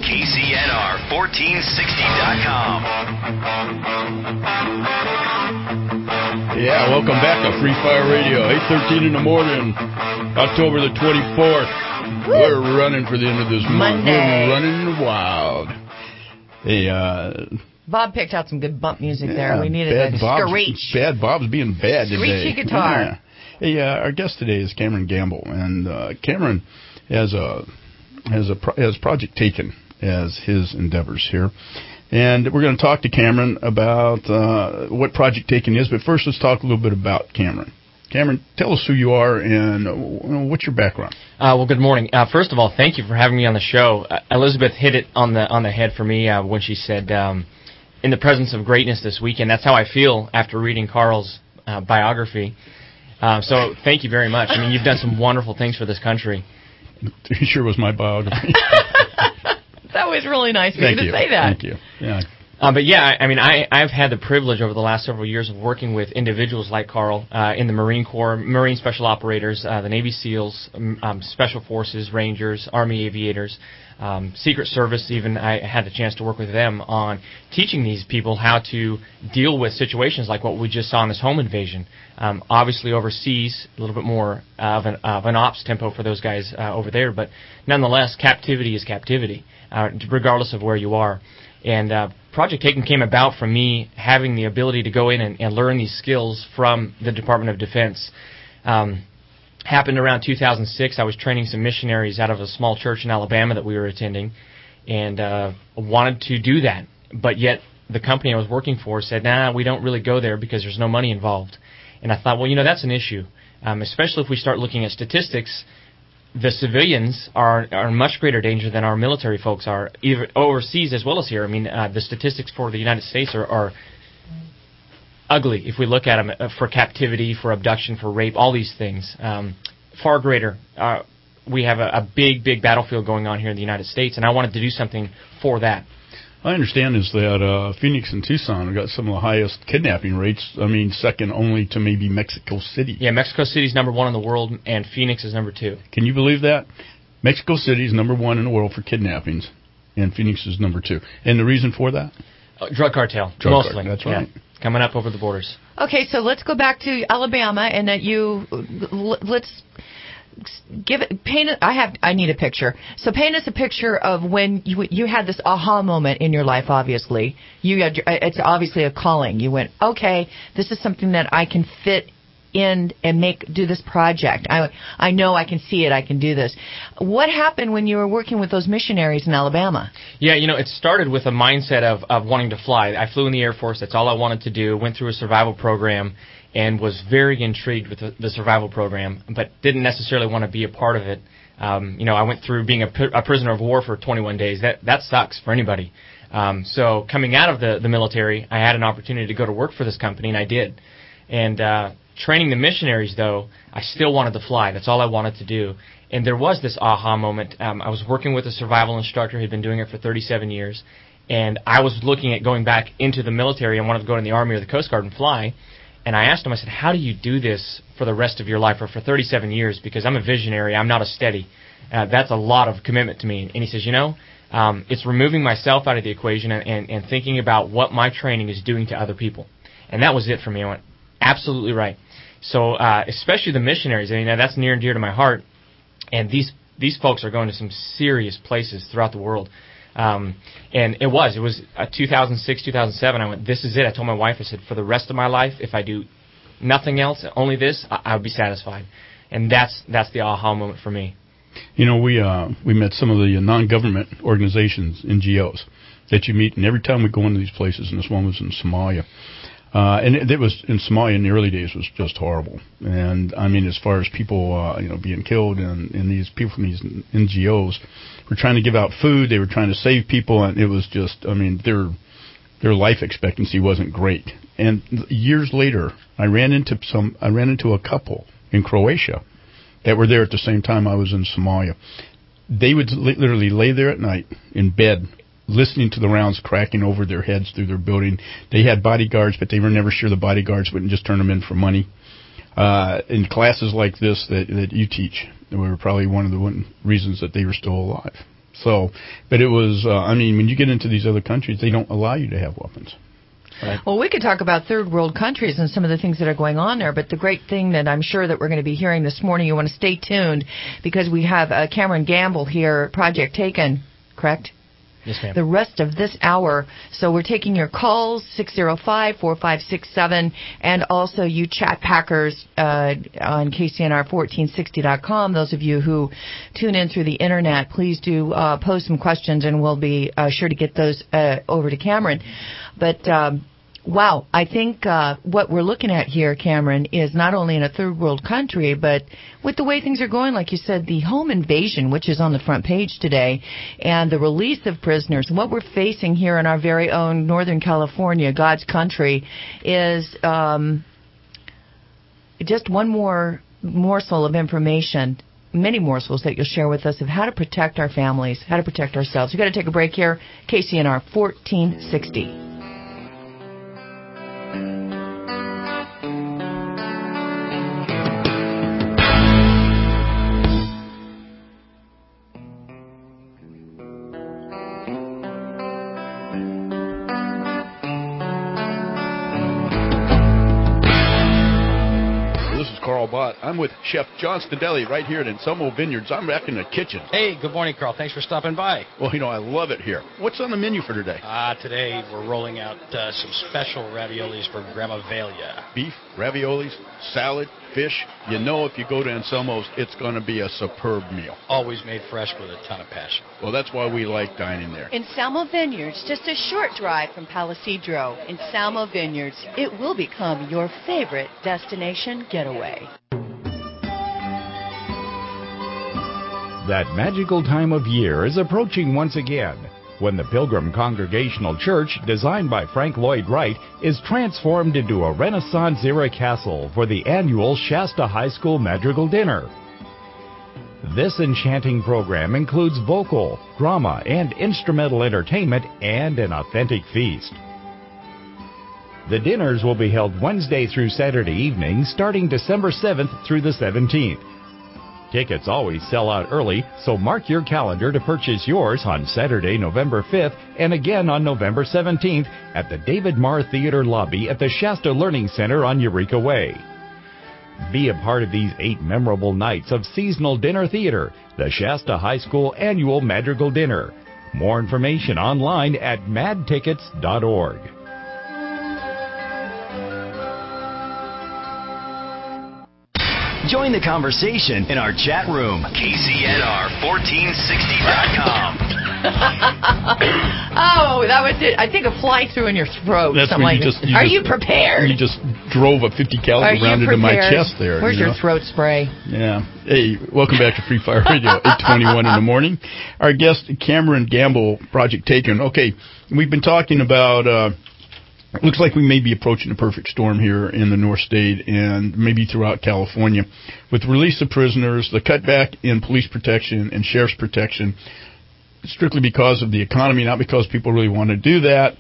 KCNR1460.com. Yeah, welcome back to Free Fire Radio. 8:13 in the morning, October the 24th. Woo! We're running for the end of this month. We're running wild. Hey, Bob picked out some good bump music there. We needed a screech. Bad Bob's being bad today. Screechy guitar. Yeah. Hey, our guest today is Cameron Gamble, and Cameron has Project Taken as his endeavors here. And we're going to talk to Cameron about what Project Taken is. But first, let's talk a little bit about Cameron. Cameron, tell us who you are and what's your background. Well, good morning. First of all, thank you for having me on the show. Elizabeth hit it on the head for me when she said, in the presence of greatness this weekend. That's how I feel after reading Carl's biography. So thank you very much. I mean, you've done some wonderful things for this country. It sure was my biography. That was really nice of you to say that. Thank you. Yeah, But yeah, I mean, I've had the privilege over the last several years of working with individuals like Carl in the Marine Corps, Marine Special Operators, the Navy SEALs, Special Forces, Rangers, Army Aviators, Secret Service. Even I had the chance to work with them on teaching these people how to deal with situations like what we just saw in this home invasion. Obviously overseas, a little bit more of an ops tempo for those guys over there, but nonetheless, captivity is captivity, regardless of where you are. And Project Taken came about from me having the ability to go in and learn these skills from the Department of Defense. Happened around 2006. I was training some missionaries out of a small church in Alabama that we were attending, and wanted to do that. But yet the company I was working for said, nah, we don't really go there because there's no money involved. And I thought, well, that's an issue, especially if we start looking at statistics. The civilians are in much greater danger than our military folks are, either overseas as well as here. I mean, the statistics for the United States are ugly if we look at them for captivity, for abduction, for rape, all these things. Far greater. We have a big battlefield going on here in the United States, and I wanted to do something for that. I understand is that Phoenix and Tucson have got some of the highest kidnapping rates. I mean, second only to maybe Mexico City. Yeah, Mexico City is number 1 in the world, and Phoenix is number 2. Can you believe that? Mexico City is number 1 in the world for kidnappings, and Phoenix is number 2. And the reason for that? Drug cartel, mostly. That's right. Yeah, coming up over the borders. Okay, so let's go back to Alabama, and let's I need a picture. So paint us a picture of when you had this aha moment in your life. Obviously, it's obviously a calling. You went, okay, this is something that I can fit in and do this project. I know I can see it. I can do this. What happened when you were working with those missionaries in Alabama? Yeah, it started with a mindset of wanting to fly. I flew in the Air Force. That's all I wanted to do. Went through a survival program and was very intrigued with the survival program, but didn't necessarily want to be a part of it. I went through being a prisoner of war for 21 days. That sucks for anybody. So coming out of the military, I had an opportunity to go to work for this company, and I did. And training the missionaries, though, I still wanted to fly. That's all I wanted to do. And there was this aha moment. I was working with a survival instructor who had been doing it for 37 years, and I was looking at going back into the military. I wanted to go in the Army or the Coast Guard and fly. And I asked him, I said, how do you do this for the rest of your life or for 37 years? Because I'm a visionary. I'm not a steady. That's a lot of commitment to me. And he says, it's removing myself out of the equation and thinking about what my training is doing to other people. And that was it for me. I went, absolutely right. So especially the missionaries, that's near and dear to my heart. And these folks are going to some serious places throughout the world. And it was 2006, 2007. I went, this is it. I told my wife, I said, for the rest of my life, if I do nothing else, only this, I would be satisfied. And that's the aha moment for me. We met some of the non-government organizations, NGOs, that you meet, and every time we go into these places, and this one was in Somalia. And it was in Somalia in the early days was just horrible. And I mean, as far as people, being killed, and these people from these NGOs were trying to give out food, they were trying to save people, and it was just, their life expectancy wasn't great. And years later, I ran into a couple in Croatia that were there at the same time I was in Somalia. They would literally lay there at night in bed, listening to the rounds cracking over their heads through their building. They had bodyguards, but they were never sure the bodyguards wouldn't just turn them in for money. In classes like this that you teach, we were probably one of the reasons that they were still alive. So, but it was, when you get into these other countries, they don't allow you to have weapons. Right. Well, we could talk about third world countries and some of the things that are going on there, but the great thing that I'm sure that we're going to be hearing this morning, you want to stay tuned, because we have Cameron Gamble here, Project Taken, correct? Yes, ma'am. The rest of this hour. So we're taking your calls, 605-4567, and also you chat packers on KCNR1460.com. Those of you who tune in through the Internet, please do post some questions, and we'll be sure to get those over to Cameron. But wow, I think what we're looking at here, Cameron, is not only in a third world country, but with the way things are going, like you said, the home invasion, which is on the front page today, and the release of prisoners, what we're facing here in our very own Northern California, God's country, is just one more morsel of information, many morsels that you'll share with us of how to protect our families, how to protect ourselves. We've got to take a break here. KCNR 1460. I'm with Chef John Stadelli right here at Anselmo Vineyards. I'm back in the kitchen. Hey, good morning, Carl. Thanks for stopping by. Well, I love it here. What's on the menu for today? Today we're rolling out some special raviolis for Grandma Velia. Beef, raviolis, salad, fish. If you go to Anselmo's, it's going to be a superb meal. Always made fresh with a ton of passion. Well, that's why we like dining there. Anselmo Vineyards, just a short drive from Palisadro. Anselmo Vineyards, it will become your favorite destination getaway. That magical time of year is approaching once again, when the Pilgrim Congregational Church, designed by Frank Lloyd Wright, is transformed into a Renaissance-era castle for the annual Shasta High School Madrigal Dinner. This enchanting program includes vocal, drama, and instrumental entertainment and an authentic feast. The dinners will be held Wednesday through Saturday evenings, starting December 7th through the 17th. Tickets always sell out early, so mark your calendar to purchase yours on Saturday, November 5th, and again on November 17th at the David Marr Theater lobby at the Shasta Learning Center on Eureka Way. Be a part of these 8 memorable nights of seasonal dinner theater, the Shasta High School Annual Madrigal Dinner. More information online at madtickets.org. Join the conversation in our chat room. KCNR1460.com. Oh, that was it. I think a fly through in your throat. That's something like that. Are you prepared? You just drove a 50 caliber round into my chest there. Where's your throat spray? Yeah. Hey, welcome back to Free Fire Radio, 8:21 in the morning. Our guest, Cameron Gamble, Project Taken. Okay, we've been talking about... It looks like we may be approaching a perfect storm here in the North State and maybe throughout California. With release of prisoners, the cutback in police protection and sheriff's protection, strictly because of the economy, not because people really want to do that.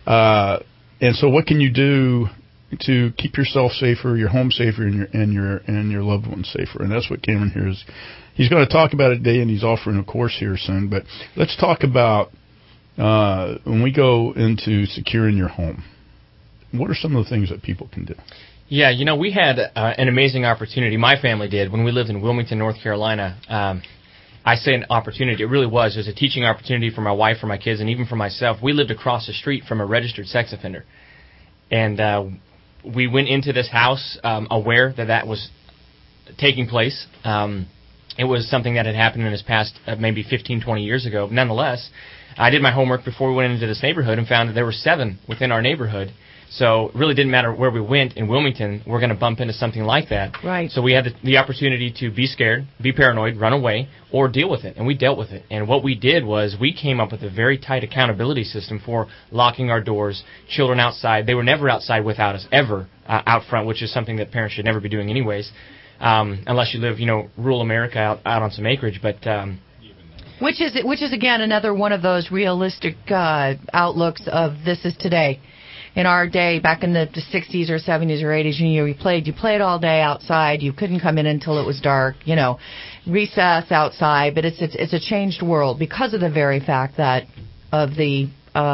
And so what can you do to keep yourself safer, your home safer, and your loved ones safer? And that's what Cameron here is. He's going to talk about it today, and he's offering a course here soon. But let's talk about when we go into securing your home. What are some of the things that people can do? Yeah, we had an amazing opportunity. My family did when we lived in Wilmington, North Carolina. I say an opportunity. It really was. It was a teaching opportunity for my wife, for my kids, and even for myself. We lived across the street from a registered sex offender. And we went into this house aware that was taking place. It was something that had happened in his past maybe 15, 20 years ago. Nonetheless, I did my homework before we went into this neighborhood and found that there were 7 within our neighborhood. So it really didn't matter where we went in Wilmington, we're going to bump into something like that. Right. So we had the opportunity to be scared, be paranoid, run away, or deal with it. And we dealt with it. And what we did was we came up with a very tight accountability system for locking our doors, children outside. They were never outside without us, ever out front, which is something that parents should never be doing anyways, unless you live, rural America out on some acreage. But which is again another one of those realistic outlooks of this is today. In our day, back in the 60s or 70s or 80s, you played all day outside. You couldn't come in until it was dark. Recess outside. But it's a changed world because of the very fact that of the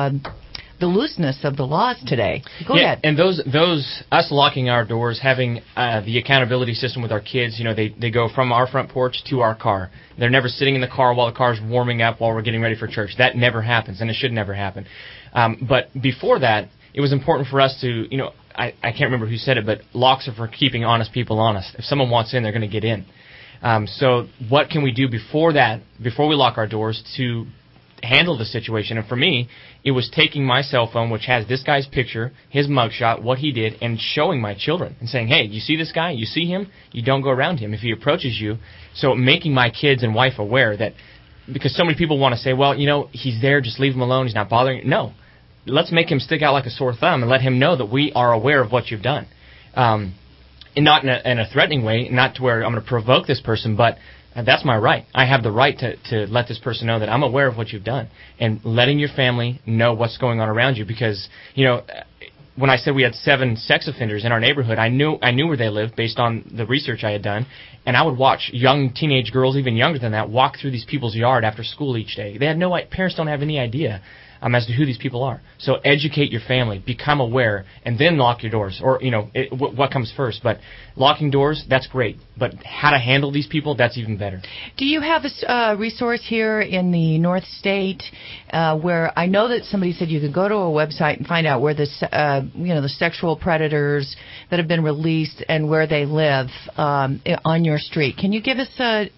looseness of the laws today. Go ahead. And those us locking our doors, having the accountability system with our kids. They go from our front porch to our car. They're never sitting in the car while the car's warming up while we're getting ready for church. That never happens, and it should never happen. But before that, it was important for us to, I can't remember who said it, but locks are for keeping honest people honest. If someone wants in, they're going to get in. So what can we do before that, before we lock our doors, to handle the situation? And for me, it was taking my cell phone, which has this guy's picture, his mugshot, what he did, and showing my children and saying, hey, you see this guy? You see him? You don't go around him if he approaches you. So making my kids and wife aware that, because so many people want to say, well, he's there, just leave him alone, he's not bothering you. No. Let's make him stick out like a sore thumb and let him know that we are aware of what you've done. And not in a threatening way, not to where I'm going to provoke this person, but that's my right. I have the right to let this person know that I'm aware of what you've done. And letting your family know what's going on around you because, when I said we had 7 sex offenders in our neighborhood, I knew where they lived based on the research I had done. And I would watch young teenage girls, even younger than that, walk through these people's yard after school each day. They had parents don't have any idea as to who these people are. So educate your family, become aware, and then lock your doors. Or, what comes first. But locking doors, that's great. But how to handle these people, that's even better. Do you have a resource here in the North State where I know that somebody said you could go to a website and find out where the sexual predators that have been released and where they live on your street? Can you give us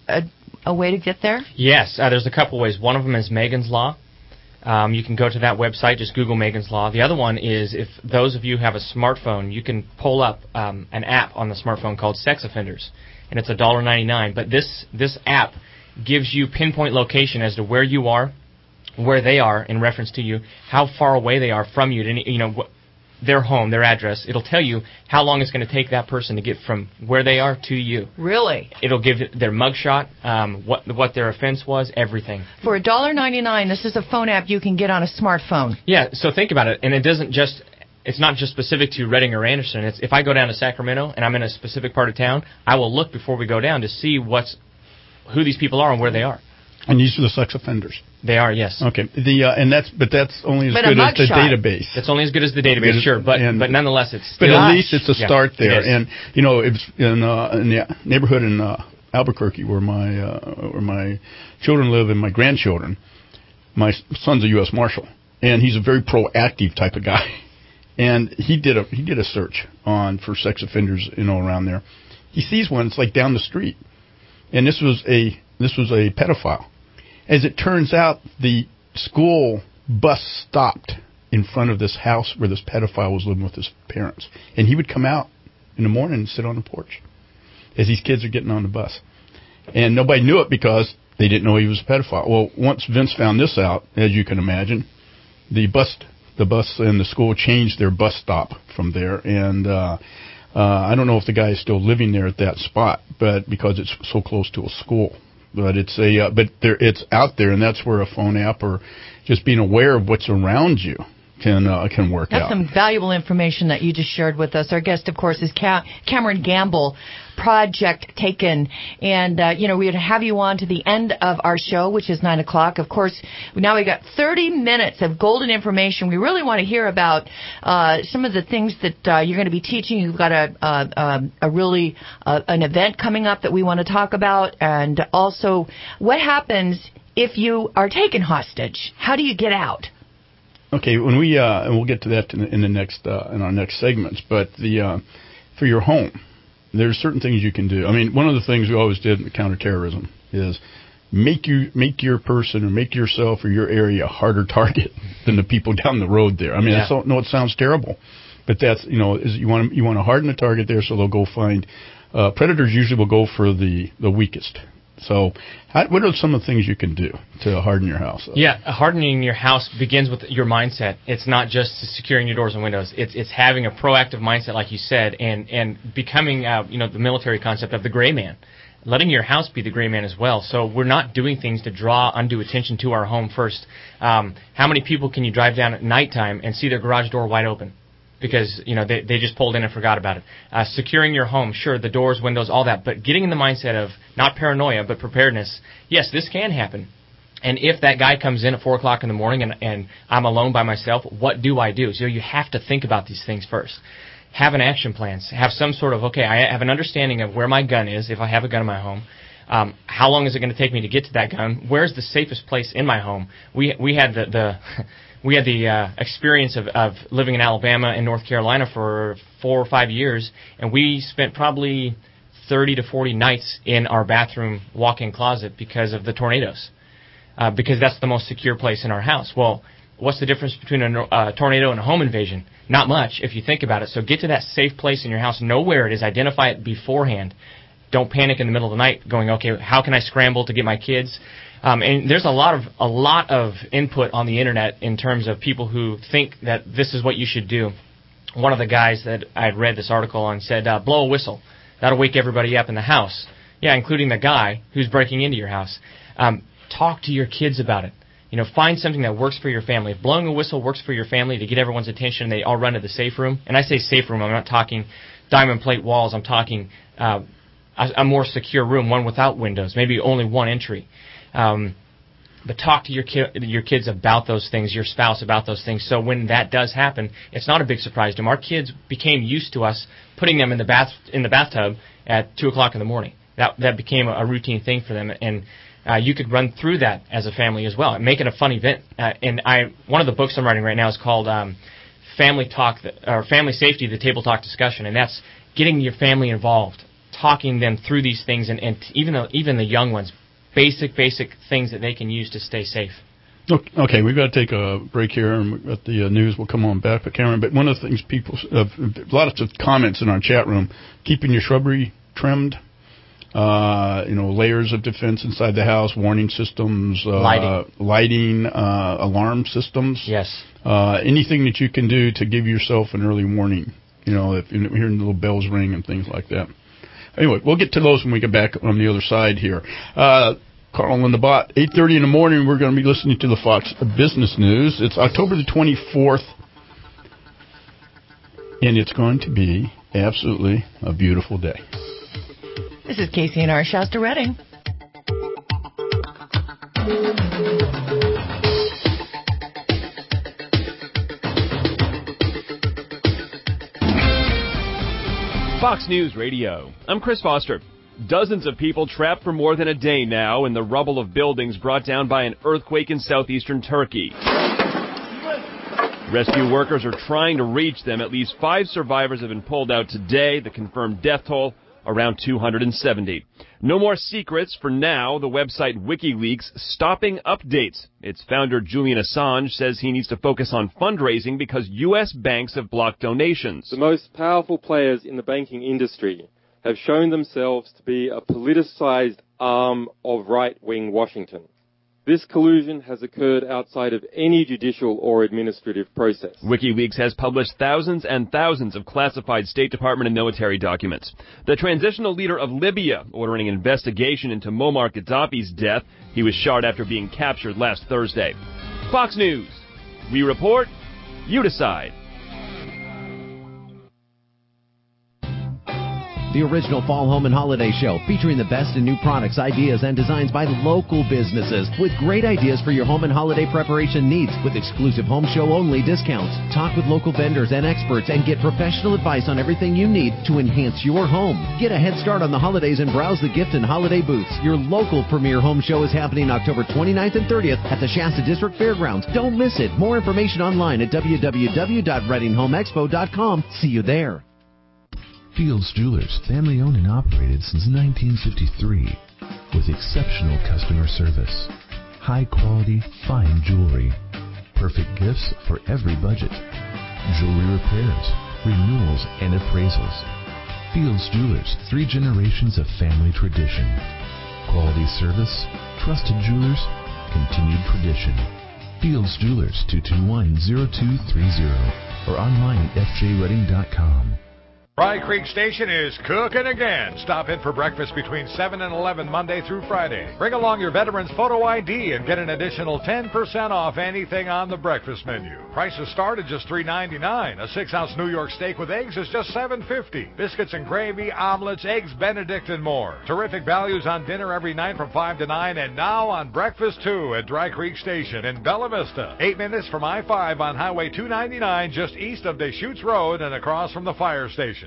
a way to get there? Yes, there's a couple ways. One of them is Megan's Law. You can go to that website, just Google Megan's Law. The other one is, if those of you have a smartphone, you can pull up an app on the smartphone called Sex Offenders, and it's $1.99. But this app gives you pinpoint location as to where you are, where they are in reference to you, how far away they are from you, their home, their address. It'll tell you how long it's going to take that person to get from where they are to you. Really? It'll give their mugshot, what their offense was, everything. For $1.99, this is a phone app you can get on a smartphone. Yeah, so think about it. And it's not just specific to Redding or Anderson. It's if I go down to Sacramento and I'm in a specific part of town, I will look before we go down to see who these people are and where they are. And these are the sex offenders. They are, yes. Okay. That's only as good as the database. It's only as good as the database, sure. But nonetheless, it's still. But at least it's a start there. And it's in the neighborhood in Albuquerque where my children live and my grandchildren. My son's a U.S. Marshal, and he's a very proactive type of guy. And he did a search for sex offenders, around there. He sees one. It's like down the street, and this was a pedophile. As it turns out, the school bus stopped in front of this house where this pedophile was living with his parents. And he would come out in the morning and sit on the porch as these kids are getting on the bus. And nobody knew it because they didn't know he was a pedophile. Well, once Vince found this out, as you can imagine, the bus and the school changed their bus stop from there. And I don't know if the guy is still living there at that spot, but because it's so close to a school. But it's out there, and that's where a phone app or just being aware of what's around you can work out. That's some valuable information that you just shared with us. Our guest, of course, is Cameron Gamble, Project Taken. And, we're going to have you on to the end of our show, which is 9 o'clock. Of course, now we've got 30 minutes of golden information. We really want to hear about some of the things that you're going to be teaching. You've got an event coming up that we want to talk about. And also, what happens if you are taken hostage? How do you get out? Okay, when and we'll get to that in our next segments. But for your home, there's certain things you can do. I mean, one of the things we always did in counterterrorism is make your person or make yourself or your area a harder target than the people down the road there. I mean, I know it sounds terrible, but that's you want to harden the target there, so they'll go find predators. Usually will go for the weakest. So what are some of the things you can do to harden your house up? Yeah, hardening your house begins with your mindset. It's not just securing your doors and windows. It's having a proactive mindset, like you said, and becoming the military concept of the gray man. Letting your house be the gray man as well. So we're not doing things to draw undue attention to our home first. How many people can you drive down at nighttime and see their garage door wide open? Because, they just pulled in and forgot about it. Securing your home, sure, the doors, windows, all that, but getting in the mindset of not paranoia, but preparedness. Yes, this can happen. And if that guy comes in at 4 o'clock in the morning and I'm alone by myself, what do I do? So you have to think about these things first. Have an action plan. Have some sort of, I have an understanding of where my gun is if I have a gun in my home. How long is it going to take me to get to that gun? Where's the safest place in my home? We had the experience of living in Alabama and North Carolina for 4 or 5 years, and we spent probably 30 to 40 nights in our bathroom walk-in closet because of the tornadoes, because that's the most secure place in our house. Well, what's the difference between a tornado and a home invasion? Not much, if you think about it. So get to that safe place in your house. Know where it is. Identify it beforehand. Don't panic in the middle of the night going, okay, how can I scramble to get my kids? And there's a lot of input on the internet in terms of people who think that this is what you should do. One of the guys that I had read this article on said, blow a whistle. That'll wake everybody up in the house. Yeah, including the guy who's breaking into your house. Talk to your kids about it. Find something that works for your family. If blowing a whistle works for your family to get everyone's attention, they all run to the safe room. And I say safe room, I'm not talking diamond plate walls. I'm talking a more secure room, one without windows, maybe only one entry. but talk to your kids about those things, your spouse about those things. So when that does happen, it's not a big surprise to them. Our kids became used to us putting them in the bathtub at 2:00 in the morning. That became a routine thing for them, and you could run through that as a family as well, and make it a fun event. One of the books I'm writing right now is called Family Talk or Family Safety: The Table Talk Discussion, and that's getting your family involved, talking them through these things, and even the young ones, basic things that they can use to stay safe. Okay, we've got to take a break here, and we've got the news. We'll come on back with Cameron. But one of the things a lot of comments in our chat room, keeping your shrubbery trimmed, layers of defense inside the house, warning systems, lighting, alarm systems. Yes. Anything that you can do to give yourself an early warning, if you're hearing little bells ring and things like that. Anyway, we'll get to those when we get back on the other side here. Carl and the Bot, 8:30 in the morning, we're going to be listening to the Fox Business News. It's October the 24th, and it's going to be absolutely a beautiful day. This is KCNR Shasta Redding. Fox News Radio. I'm Chris Foster. Dozens of people trapped for more than a day now in the rubble of buildings brought down by an earthquake in southeastern Turkey. Rescue workers are trying to reach them. At least 5 survivors have been pulled out today. The confirmed death toll, around 270. No more secrets for now. The website WikiLeaks stopping updates. Its founder Julian Assange says he needs to focus on fundraising because U.S. banks have blocked donations. The most powerful players in the banking industry have shown themselves to be a politicized arm of right-wing Washington. This collusion has occurred outside of any judicial or administrative process. WikiLeaks has published thousands and thousands of classified State Department and military documents. The transitional leader of Libya ordering an investigation into Muammar Gaddafi's death. He was shot after being captured last Thursday. Fox News. We report, you decide. The original Fall Home and Holiday Show, featuring the best in new products, ideas, and designs by local businesses, with great ideas for your home and holiday preparation needs, with exclusive home show only discounts. Talk with local vendors and experts and get professional advice on everything you need to enhance your home. Get a head start on the holidays and browse the gift and holiday booths. Your local premier home show is happening October 29th and 30th at the Shasta District Fairgrounds. Don't miss it. More information online at www.readinghomexpo.com. See you there. Fields Jewelers, family owned and operated since 1953, with exceptional customer service, high quality, fine jewelry, perfect gifts for every budget, jewelry repairs, renewals, and appraisals. Fields Jewelers, 3 generations of family tradition, quality service, trusted jewelers, continued tradition. Fields Jewelers, 221-0230, or online at fjredding.com. Dry Creek Station is cooking again. Stop in for breakfast between 7 and 11 Monday through Friday. Bring along your veteran's photo ID and get an additional 10% off anything on the breakfast menu. Prices start at just $3.99. A 6-ounce New York steak with eggs is just $7.50. Biscuits and gravy, omelets, eggs Benedict, and more. Terrific values on dinner every night from 5 to 9, and now on breakfast too at Dry Creek Station in Bella Vista. 8 minutes from I-5 on Highway 299, just east of Deschutes Road and across from the fire station.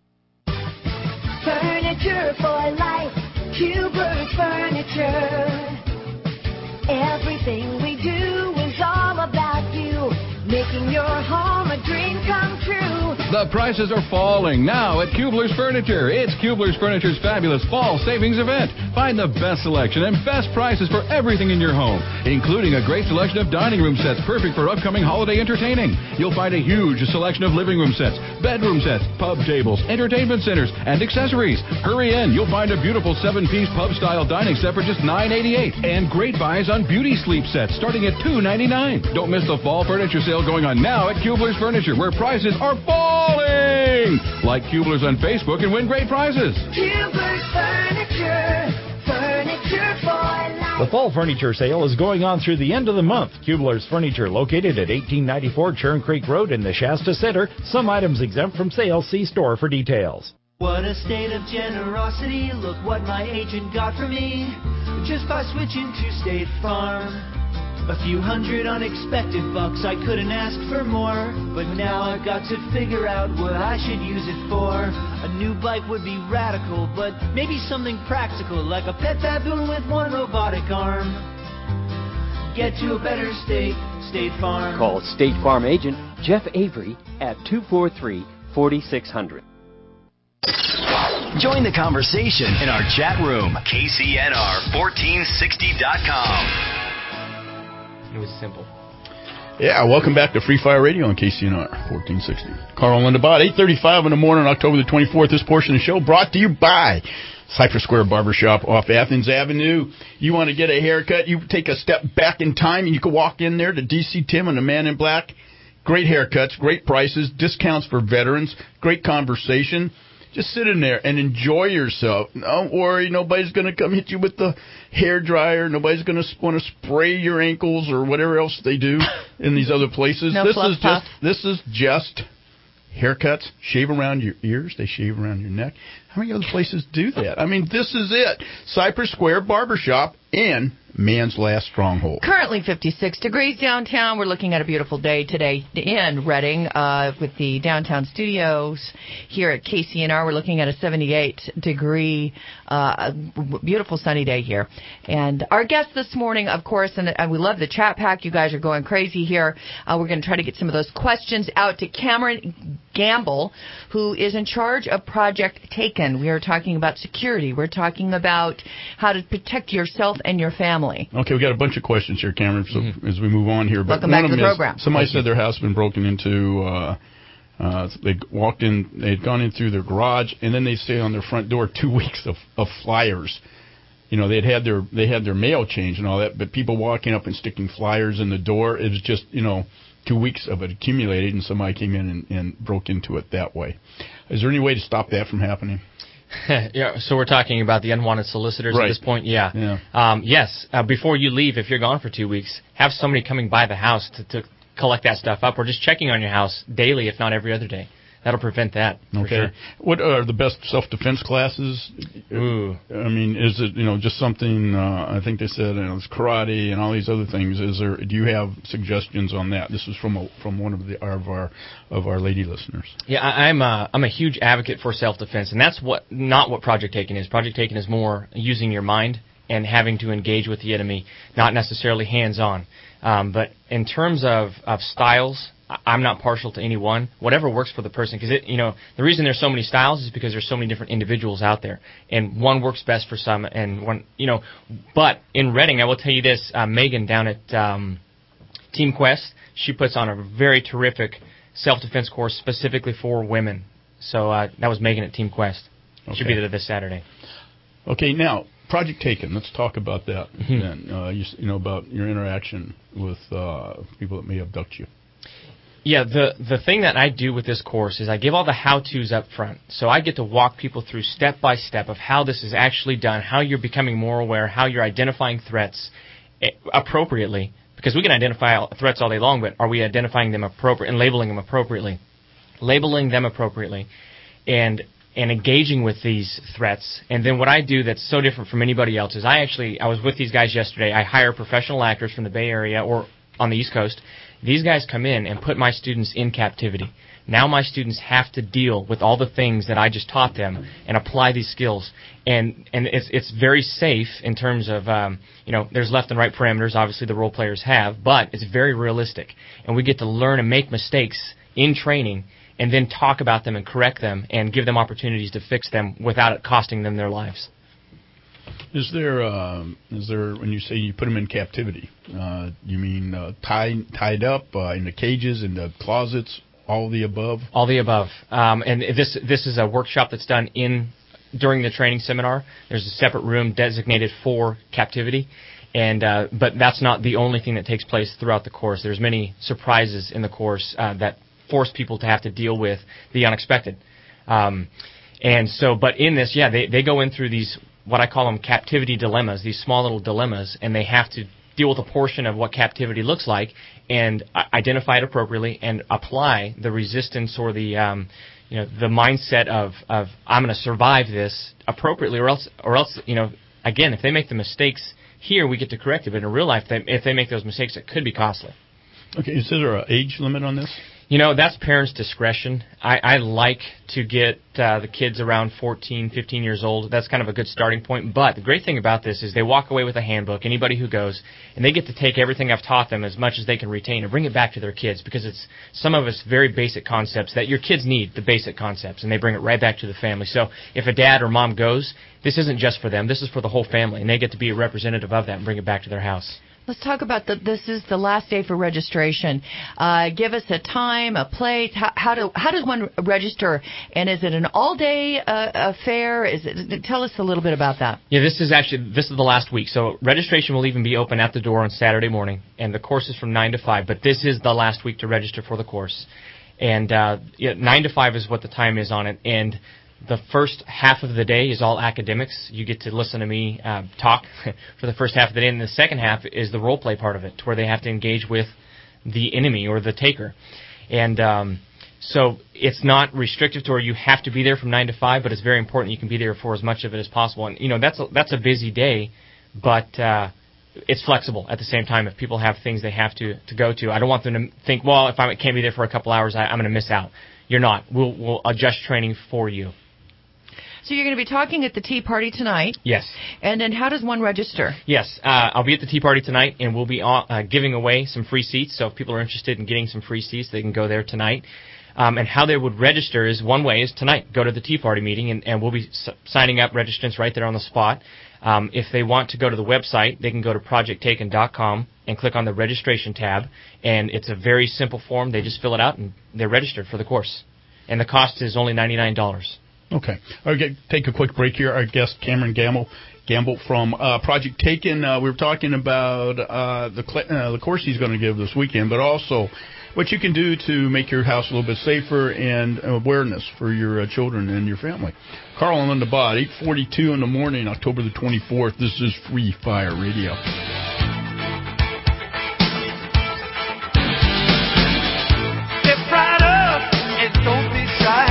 Furniture for life, Kuebler's Furniture. Everything we do is all about you, making your home a dream come true. The prices are falling now at Kuebler's Furniture. It's Kuebler's Furniture's fabulous fall savings event. Find the best selection and best prices for everything in your home, including a great selection of dining room sets perfect for upcoming holiday entertaining. You'll find a huge selection of living room sets, bedroom sets, pub tables, entertainment centers, and accessories. Hurry in. You'll find a beautiful 7-piece pub-style dining set for just $9.88, and great buys on beauty sleep sets starting at $2.99. Don't miss the fall furniture sale going on now at Kuebler's Furniture, where prices are falling. Like Kuebler's on Facebook and win great prizes. Kuebler's Furniture, furniture for life. The fall furniture sale is going on through the end of the month. Kuebler's Furniture, located at 1894 Churn Creek Road in the Shasta Center. Some items exempt from sale. See store for details. What a state of generosity, look what my agent got for me, just by switching to State Farm. A few hundred unexpected bucks, I couldn't ask for more, but now I've got to figure out what I should use it for. A new bike would be radical, but maybe something practical, like a pet baboon with one robotic arm. Get to a better state, State Farm. Call State Farm agent Jeff Avery at 243-4600. Join the conversation in our chat room, KCNR1460.com. It was simple. Yeah, welcome back to Free Fire Radio on KCNR 1460. Carl and Linda Bott, 8:35 in the morning, October the 24th. This portion of the show brought to you by Cypress Square Barbershop off Athens Avenue. You want to get a haircut, you take a step back in time, and you can walk in there to DC Tim and the Man in Black. Great haircuts, great prices, discounts for veterans, great conversation. Just sit in there and enjoy yourself. Don't worry, nobody's going to come hit you with the hair dryer. Nobody's going to want to spray your ankles or whatever else they do in these other places. This is just haircuts. Shave around your ears. They shave around your neck. How many other places do that? I mean, this is it. Cypress Square Barbershop in man's last stronghold. Currently 56 degrees downtown. We're looking at a beautiful day today in Reading with the downtown studios here at KCNR. We're looking at a 78-degree, beautiful sunny day here. And our guest this morning, of course, and we love the chat pack. You guys are going crazy here. We're going to try to get some of those questions out to Cameron Gamble, who is in charge of Project Taken. We are talking about security. We're talking about how to protect yourself and your family. Okay, we got a bunch of questions here, Cameron, so as we move on here. But welcome back to the program. Somebody said their house had been broken into. They walked in, they'd gone in through their garage, and then they stayed on their front door 2 weeks of flyers. You know, they had their mail changed and all that, but people walking up and sticking flyers in the door, it was just, 2 weeks of it accumulated, and somebody came in and broke into it that way. Is there any way to stop that from happening? Yeah, so we're talking about the unwanted solicitors at this point? Yeah. Yes, before you leave, if you're gone for 2 weeks, have somebody coming by the house to collect that stuff up, or just checking on your house daily, if not every other day. That'll prevent that, for sure. What are the best self-defense classes? Ooh. I mean, is it, just something, I think they said, it's karate and all these other things. Do you have suggestions on that? This was from one of our lady listeners. Yeah, I'm a huge advocate for self-defense, and that's not what Project Taken is. Project Taken is more using your mind and having to engage with the enemy, not necessarily hands-on. But in terms of styles, I'm not partial to any one. Whatever works for the person, because the reason there's so many styles is because there's so many different individuals out there, and one works best for some, and one, But in Reading, I will tell you this: Megan down at Team Quest, she puts on a very terrific self-defense course specifically for women. So that was Megan at Team Quest. Okay. She'll be there this Saturday. Okay, now Project Taken. Let's talk about that. Then about your interaction with people that may abduct you. Yeah, the thing that I do with this course is I give all the how-tos up front. So I get to walk people through step by step of how this is actually done, how you're becoming more aware, how you're identifying threats appropriately. Because we can identify threats all day long, but are we identifying them appropriately and labeling them appropriately? Labeling them appropriately and engaging with these threats. And then what I do that's so different from anybody else is I was with these guys yesterday. I hire professional actors from the Bay Area or on the East Coast. These guys come in and put my students in captivity. Now my students have to deal with all the things that I just taught them and apply these skills. And it's very safe in terms of, there's left and right parameters, obviously the role players have, but it's very realistic. And we get to learn and make mistakes in training and then talk about them and correct them and give them opportunities to fix them without it costing them their lives. Is there when you say you put them in captivity, you mean tied up in the cages, in the closets, all of the above? All the above. And this is a workshop that's done during the training seminar. There's a separate room designated for captivity, but that's not the only thing that takes place throughout the course. There's many surprises in the course that force people to have to deal with the unexpected. But in this, they go in through these, what I call them captivity dilemmas, these small little dilemmas, and they have to deal with a portion of what captivity looks like and identify it appropriately and apply the resistance or the the mindset of I'm going to survive this appropriately, or else again, if they make the mistakes here, we get to correct it. But in real life, if they make those mistakes, it could be costly. Okay, is there an age limit on this? That's parents' discretion. I like to get the kids around 14, 15 years old. That's kind of a good starting point. But the great thing about this is they walk away with a handbook, anybody who goes, and they get to take everything I've taught them as much as they can retain and bring it back to their kids, because it's some of it's very basic concepts that your kids need, the basic concepts, and they bring it right back to the family. So if a dad or mom goes, this isn't just for them. This is for the whole family, and they get to be a representative of that and bring it back to their house. Let's talk about this is the last day for registration. Give us a time, a place. How does one register? And is it an all-day affair? Tell us a little bit about that. Yeah, this is the last week. So registration will even be open at the door on Saturday morning, and the course is from 9 to 5. But this is the last week to register for the course. And 9 to 5 is what the time is on it. And the first half of the day is all academics. You get to listen to me talk for the first half of the day, and the second half is the role play part of it, where they have to engage with the enemy or the taker. And so it's not restrictive to where you have to be there from 9 to 5, but it's very important you can be there for as much of it as possible. And that's a busy day, but it's flexible at the same time. If people have things they have to go to, I don't want them to think, well, if I can't be there for a couple hours, I'm going to miss out. You're not. We'll adjust training for you. So you're going to be talking at the Tea Party tonight. Yes. And then how does one register? Yes. I'll be at the Tea Party tonight, and we'll be giving away some free seats. So if people are interested in getting some free seats, they can go there tonight. And how they would register is one way is tonight. Go to the Tea Party meeting, and we'll be signing up registrants right there on the spot. If they want to go to the website, they can go to projecttaken.com and click on the registration tab. And it's a very simple form. They just fill it out, and they're registered for the course. And the cost is only $99. Okay. Okay. Take a quick break here. Our guest, Cameron Gamble from Project Taken. We were talking about the course he's going to give this weekend, but also what you can do to make your house a little bit safer and awareness for your children and your family. Carl on the Bot, 8:42 in the morning, October the 24th. This is Free Fire Radio. Step right up and don't be shy.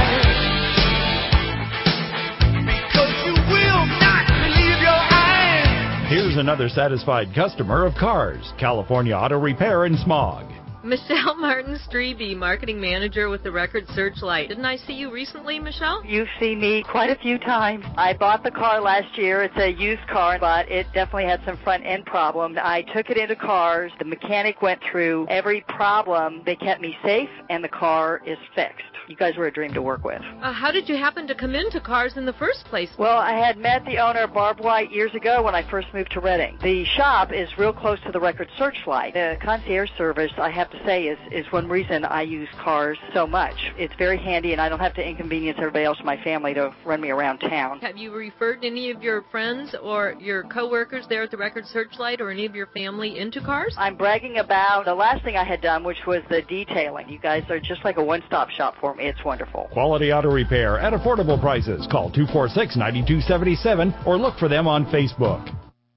Here's another satisfied customer of Cars, California Auto Repair and Smog. Michelle Martin Strebe, Marketing Manager with the Record Searchlight. Didn't I see you recently, Michelle? You've seen me quite a few times. I bought the car last year. It's a used car, but it definitely had some front-end problems. I took it into Cars. The mechanic went through every problem. They kept me safe, and the car is fixed. You guys were a dream to work with. How did you happen to come into Cars in the first place? Well, I had met the owner, Barb White, years ago when I first moved to Redding. The shop is real close to the Record Searchlight. The concierge service, I have to say, is one reason I use Cars so much. It's very handy, and I don't have to inconvenience everybody else in my family to run me around town. Have you referred any of your friends or your coworkers there at the Record Searchlight or any of your family into Cars? I'm bragging about the last thing I had done, which was the detailing. You guys are just like a one-stop shop for me. It's wonderful. Quality auto repair at affordable prices. Call 246-9277 or look for them on Facebook.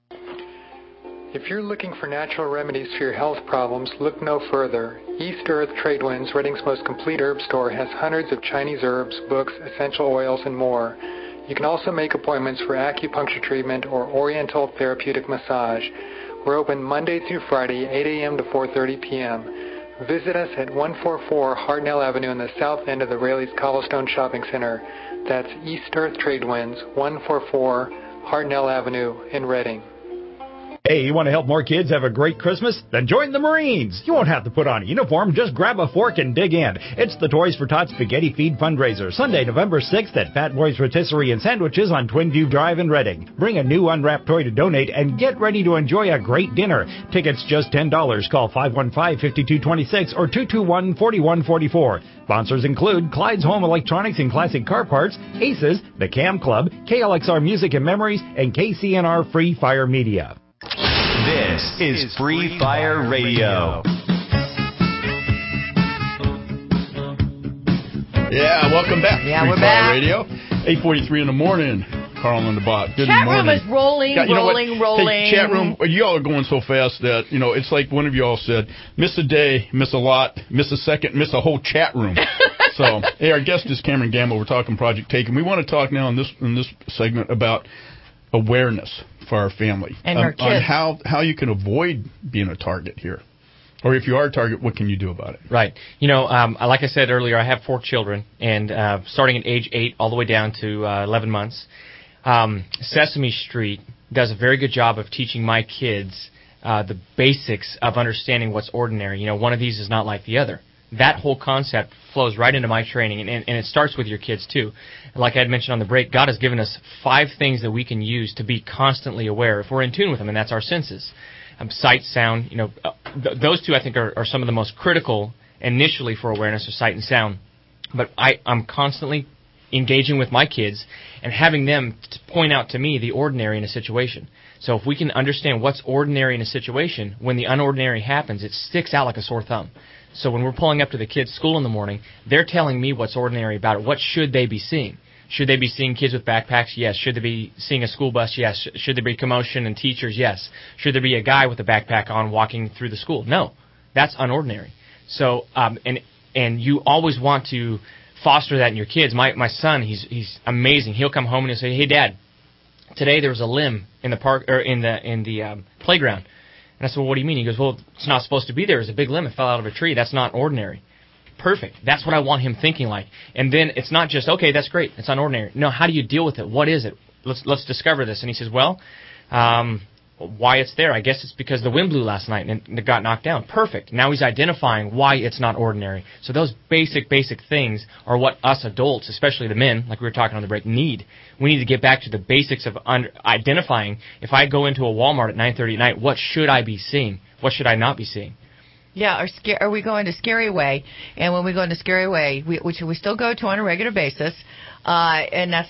If you're looking for natural remedies for your health problems, look no further. East Earth Tradewinds, Redding's most complete herb store, has hundreds of Chinese herbs, books, essential oils, and more. You can also make appointments for acupuncture treatment or oriental therapeutic massage. We're open Monday through Friday, 8 a.m. to 4:30 p.m. Visit us at 144 Hartnell Avenue in the south end of the Raley's Cobblestone Shopping Center. That's East Earth Tradewinds, 144 Hartnell Avenue in Redding. Hey, you want to help more kids have a great Christmas? Then join the Marines. You won't have to put on a uniform. Just grab a fork and dig in. It's the Toys for Tots Spaghetti Feed fundraiser, Sunday, November 6th at Fat Boys Rotisserie and Sandwiches on Twin View Drive in Redding. Bring a new unwrapped toy to donate and get ready to enjoy a great dinner. Tickets just $10. Call 515-5226 or 221-4144. Sponsors include Clyde's Home Electronics and Classic Car Parts, Aces, the Cam Club, KLXR Music and Memories, and KCNR Free Fire Media. This is Free Fire Radio. Yeah, welcome back. Yeah, Free we're Fire back. Radio, 8:43 in the morning. Carl and the bot. Good chat morning. Room is rolling. Hey, chat room, y'all are going so fast that, it's like one of y'all said, miss a day, miss a lot, miss a second, miss a whole chat room. So, hey, our guest is Cameron Gamble. We're talking Project Take, and we want to talk now in this segment about awareness for our family. And our kids. On how you can avoid being a target here. Or if you are a target, what can you do about it? Right. Like I said earlier, I have 4 children, and starting at age 8 all the way down to 11 months. Sesame Street does a very good job of teaching my kids the basics of understanding what's ordinary. One of these is not like the other. That whole concept flows right into my training, and it starts with your kids, too. Like I had mentioned on the break, God has given us 5 things that we can use to be constantly aware if we're in tune with them, and that's our senses. Sight, sound, those 2 I think are some of the most critical initially for awareness, are sight and sound. But I'm constantly engaging with my kids and having them to point out to me the ordinary in a situation. So if we can understand what's ordinary in a situation, when the unordinary happens, it sticks out like a sore thumb. So when we're pulling up to the kids' school in the morning, they're telling me what's ordinary about it. What should they be seeing? Should they be seeing kids with backpacks? Yes. Should they be seeing a school bus? Yes. Should there be commotion and teachers? Yes. Should there be a guy with a backpack on walking through the school? No. That's unordinary. So, and you always want to foster that in your kids. My son, he's amazing. He'll come home and he'll say, "Hey, Dad, today there was a limb in the park or in the playground." And I said, "Well, what do you mean?" He goes, "Well, it's not supposed to be there. It's a big limb. It fell out of a tree. That's not ordinary." Perfect. That's what I want him thinking like. And then it's not just, okay, that's great. It's unordinary. No, how do you deal with it? What is it? Let's discover this. And he says, well, why it's there? I guess it's because the wind blew last night and it got knocked down. Perfect. Now he's identifying why it's not ordinary. So those basic things are what us adults, especially the men, like we were talking on the break, need. We need to get back to the basics of identifying. If I go into a Walmart at 9:30 at night, what should I be seeing? What should I not be seeing? Yeah, or we go into Scary Way, and when we go into Scary Way, which we still go to on a regular basis, and that's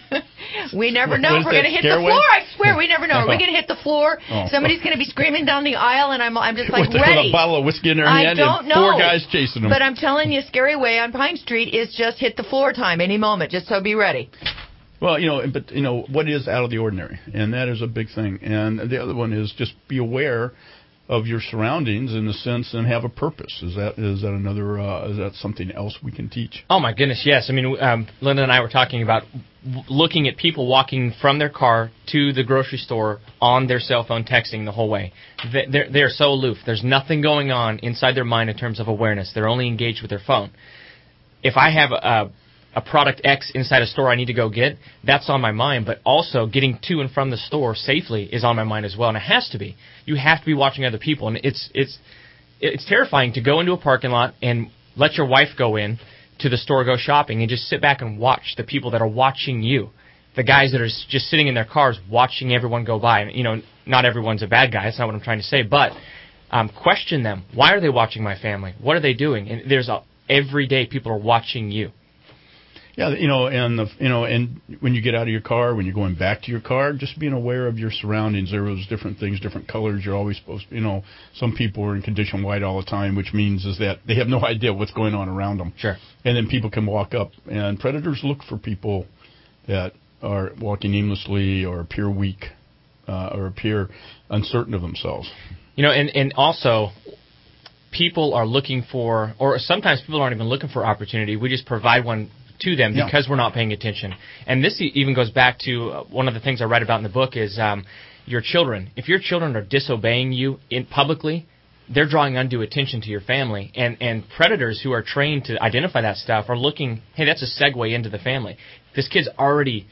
we never know if we're going to hit the floor. I swear, we never know. Are we going to hit the floor? Somebody's going to be screaming down the aisle, and I'm just like ready. With a bottle of whiskey in their hand and 4 guys chasing them. But I'm telling you, Scary Way on Pine Street is just hit the floor time any moment. Just so be ready. Well, what is out of the ordinary, and that is a big thing. And the other one is just be aware of your surroundings in the sense and have a purpose. Is that another? Is that something else we can teach? Oh my goodness, yes. I mean, Linda and I were talking about looking at people walking from their car to the grocery store on their cell phone, texting the whole way. They're so aloof. There's nothing going on inside their mind in terms of awareness. They're only engaged with their phone. If I have a product X inside a store I need to go get, that's on my mind, but also getting to and from the store safely is on my mind as well, and it has to be. You have to be watching other people, and it's terrifying to go into a parking lot and let your wife go in to the store, go shopping, and just sit back and watch the people that are watching you. The guys that are just sitting in their cars watching everyone go by. And, not everyone's a bad guy. That's not what I'm trying to say, but question them. Why are they watching my family? What are they doing? And every day people are watching you. Yeah, and when you get out of your car, when you're going back to your car, just being aware of your surroundings. There was different things, different colors. You're always supposed to, some people are in condition white all the time, which means is that they have no idea what's going on around them. Sure. And then people can walk up, and predators look for people that are walking aimlessly or appear weak or appear uncertain of themselves. And also, people are looking for, or sometimes people aren't even looking for opportunity. We just provide one to them because we're not paying attention. And this even goes back to one of the things I write about in the book is your children. If your children are disobeying you publicly, they're drawing undue attention to your family. And predators who are trained to identify that stuff are looking, hey, that's a segue into the family. This kid's already,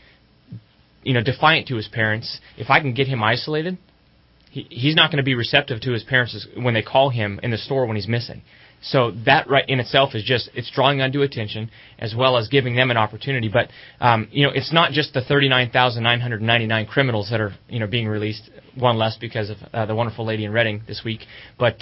defiant to his parents. If I can get him isolated, he's not going to be receptive to his parents when they call him in the store when he's missing. So that right in itself is it's drawing undue attention as well as giving them an opportunity. But, it's not just the 39,999 criminals that are, being released, one less because of the wonderful lady in Reading this week. But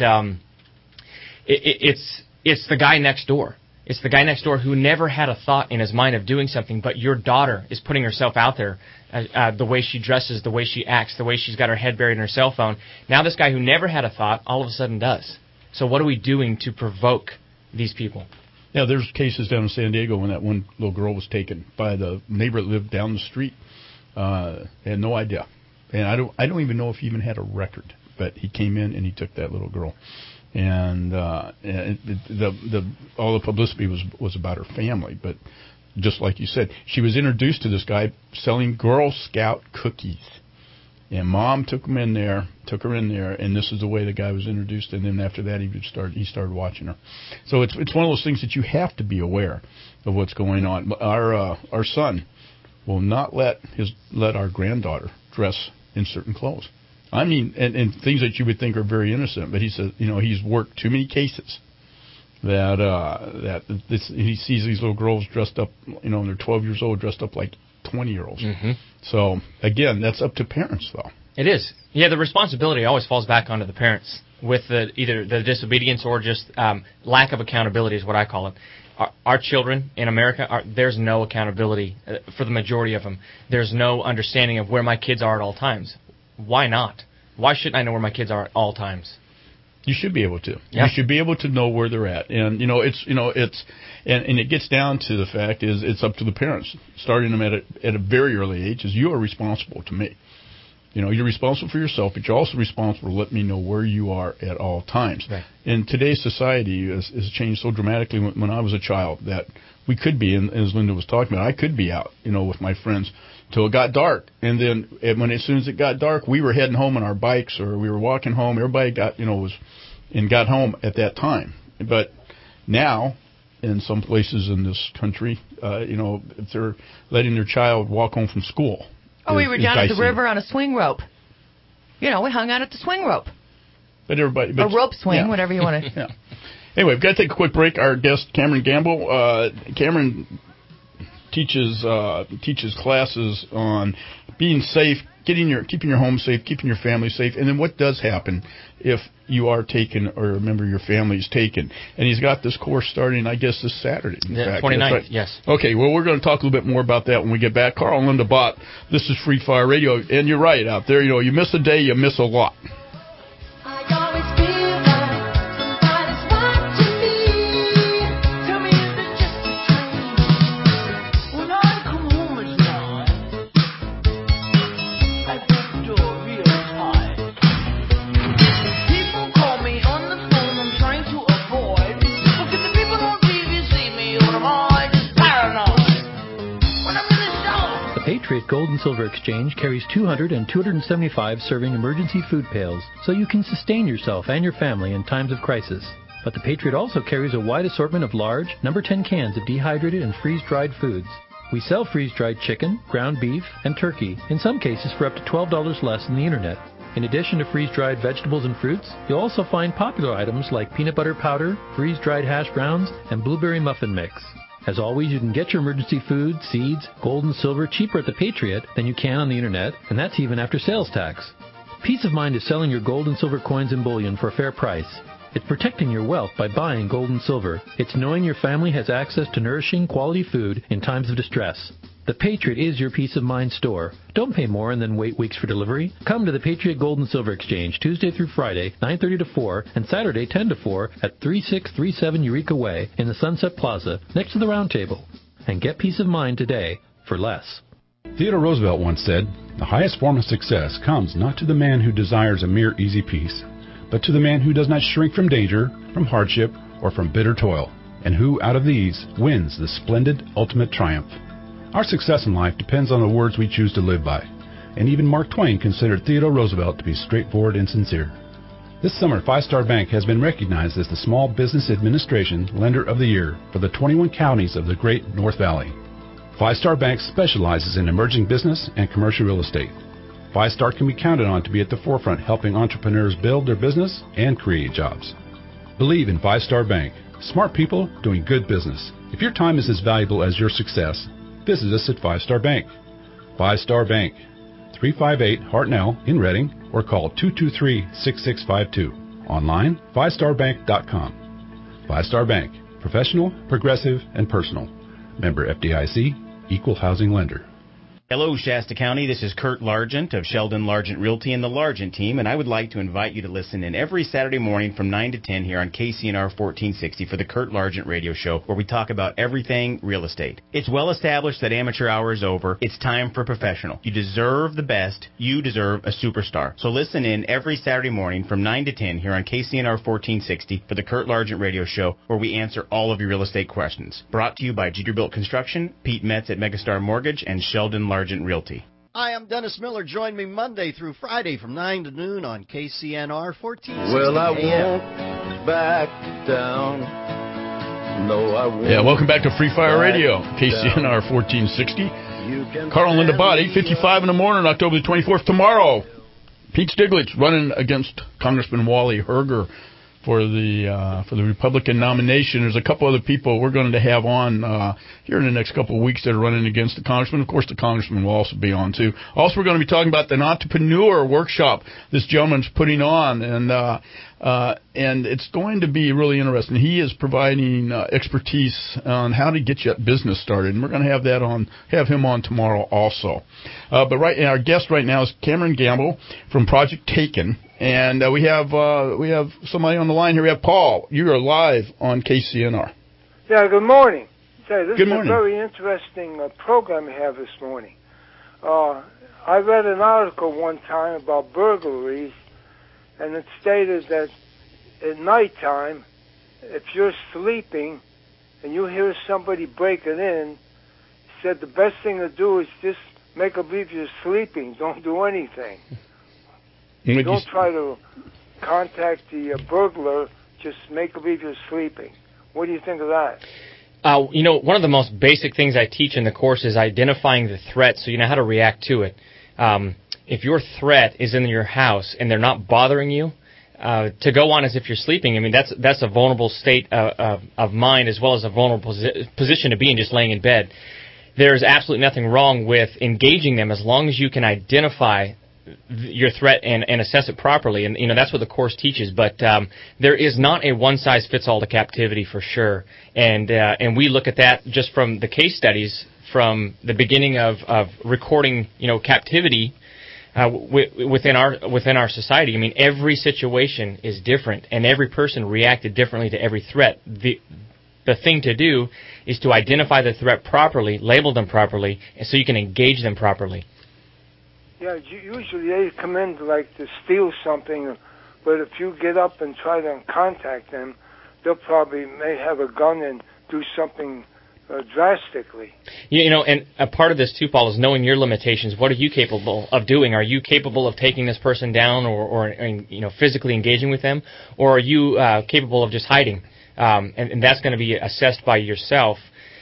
it's the guy next door. It's the guy next door who never had a thought in his mind of doing something, but your daughter is putting herself out there, the way she dresses, the way she acts, the way she's got her head buried in her cell phone. Now this guy who never had a thought all of a sudden does. So what are we doing to provoke these people? Yeah, there's cases down in San Diego when that one little girl was taken by the neighbor that lived down the street. Had no idea. And I don't even know if he even had a record. But he came in and he took that little girl. And all the publicity was about her family. But just like you said, she was introduced to this guy selling Girl Scout cookies. And Mom took her in there, and this is the way the guy was introduced. And then after that, he started watching her. So it's one of those things that you have to be aware of what's going on. Our son will not let our granddaughter dress in certain clothes. I mean, and things that you would think are very innocent, but he says, he's worked too many cases that he sees these little girls dressed up, and they're 12 years old, dressed up like 20-year-olds. Mm-hmm. So, again, that's up to parents, though. It is. Yeah, the responsibility always falls back onto the parents with either the disobedience or just lack of accountability is what I call it. Our children in America, there's no accountability for the majority of them. There's no understanding of where my kids are at all times. Why not? Why shouldn't I know where my kids are at all times? You should be able to. Yeah. You should be able to know where they're at, and it gets down to the fact is it's up to the parents, starting them at a very early age. Is you are responsible to me. You're responsible for yourself, but you're also responsible to let me know where you are at all times. Right. And today's society has changed so dramatically. When I was a child, that we could be, and as Linda was talking about, I could be out, with my friends till it got dark, and then as soon as it got dark, we were heading home on our bikes or we were walking home. Everybody got got home at that time. But now, in some places in this country, if they're letting their child walk home from school. Oh, we were down at the river on a swing rope. We hung out at the swing rope. But a rope swing, whatever you want to. Yeah. Anyway, we've got to take a quick break. Our guest, Cameron Gamble. Cameron teaches classes on being safe, keeping your home safe, keeping your family safe, and then what does happen if you are taken or a member of your family is taken. And he's got this course starting, I guess, this Saturday. Yeah, 29th, right. Yes. Okay, well, we're going to talk a little bit more about that when we get back. Carl and Linda Bott, this is Free Fire Radio, and you're right out there. You miss a day, you miss a lot. Patriot Gold and Silver Exchange carries 200 and 275 serving emergency food pails, so you can sustain yourself and your family in times of crisis. But the Patriot also carries a wide assortment of large, number 10 cans of dehydrated and freeze-dried foods. We sell freeze-dried chicken, ground beef, and turkey, in some cases for up to $12 less than the internet. In addition to freeze-dried vegetables and fruits, you'll also find popular items like peanut butter powder, freeze-dried hash browns, and blueberry muffin mix. As always, you can get your emergency food, seeds, gold and silver cheaper at the Patriot than you can on the internet, and that's even after sales tax. Peace of mind is selling your gold and silver coins and bullion for a fair price. It's protecting your wealth by buying gold and silver. It's knowing your family has access to nourishing, quality food in times of distress. The Patriot is your peace of mind store. Don't pay more and then wait weeks for delivery. Come to the Patriot Gold and Silver Exchange Tuesday through Friday, 9:30 to 4, and Saturday 10 to 4 at 3637 Eureka Way in the Sunset Plaza next to the Round Table. And get peace of mind today for less. Theodore Roosevelt once said, "The highest form of success comes not to the man who desires a mere easy peace, but to the man who does not shrink from danger, from hardship, or from bitter toil, and who, out of these, wins the splendid ultimate triumph." Our success in life depends on the words we choose to live by, and even Mark Twain considered Theodore Roosevelt to be straightforward and sincere. This summer, Five Star Bank has been recognized as the Small Business Administration Lender of the Year for the 21 counties of the Great North Valley. Five Star Bank specializes in emerging business and commercial real estate. Five Star can be counted on to be at the forefront helping entrepreneurs build their business and create jobs. Believe in Five Star Bank. Smart people doing good business. If your time is as valuable as your success, visit us at Five Star Bank. Five Star Bank, 358 Hartnell in Reading, or call 223-6652. Online, fivestarbank.com. Five Star Bank, professional, progressive, and personal. Member FDIC, Equal Housing Lender. Hello, Shasta County. This is Kurt Largent of Sheldon Largent Realty and the Largent team, and I would like to invite you to listen in every Saturday morning from 9 to 10 here on KCNR 1460 for the Kurt Largent Radio Show, where we talk about everything real estate. It's well established that amateur hour is over. It's time for professional. You deserve the best. You deserve a superstar. So listen in every Saturday morning from 9 to 10 here on KCNR 1460 for the Kurt Largent Radio Show, where we answer all of your real estate questions. Brought to you by Jeterbilt Construction, Pete Metz at Megastar Mortgage, and Sheldon Largent Realty. Hi, I'm Dennis Miller. Join me Monday through Friday from 9 to noon on KCNR 1460 Well, I AM. won't back down. No, I won't. Yeah, welcome back to Free Fire Radio, KCNR 1460. Carl and Linda Body, 55 in the morning, October the 24th. Tomorrow, Pete Stiglitz running against Congressman Wally Herger for the Republican nomination. There's a couple other people we're going to have on here in the next couple of weeks that are running against the congressman. Of course, the congressman will also be on, too. Also, we're going to be talking about the entrepreneur workshop this gentleman's putting on, and it's going to be really interesting. He is providing expertise on how to get your business started, and we're going to have him on tomorrow also. But our guest right now is Cameron Gamble from Project Taken. And we have somebody on the line here. We have Paul. You are live on KCNR. Yeah, good morning. Say, this good is morning. a very interesting program you have this morning. I read an article one time about burglaries, and it stated that at nighttime, if you're sleeping and you hear somebody breaking in, it said the best thing to do is just make believe you're sleeping. Don't do anything. Don't try to contact the burglar. Just make believe you're sleeping. What do you think of that? One of the most basic things I teach in the course is identifying the threat so you know how to react to it. If your threat is in your house and they're not bothering you, to go on as if you're sleeping, I mean, that's a vulnerable state of mind as well as a vulnerable position to be in, just laying in bed. There's absolutely nothing wrong with engaging them as long as you can identify your threat and assess it properly, and that's what the course teaches. But there is not a one-size-fits-all to captivity for sure, and we look at that just from the case studies from the beginning of recording captivity within our society. I mean, every situation is different, and every person reacted differently to every threat. The thing to do is to identify the threat properly, label them properly, and so you can engage them properly. Yeah, usually they come in to steal something, but if you get up and try to contact them, they'll probably may have a gun and do something drastically. And a part of this too, Paul, is knowing your limitations. What are you capable of doing? Are you capable of taking this person down or physically engaging with them, or are you capable of just hiding? And that's going to be assessed by yourself.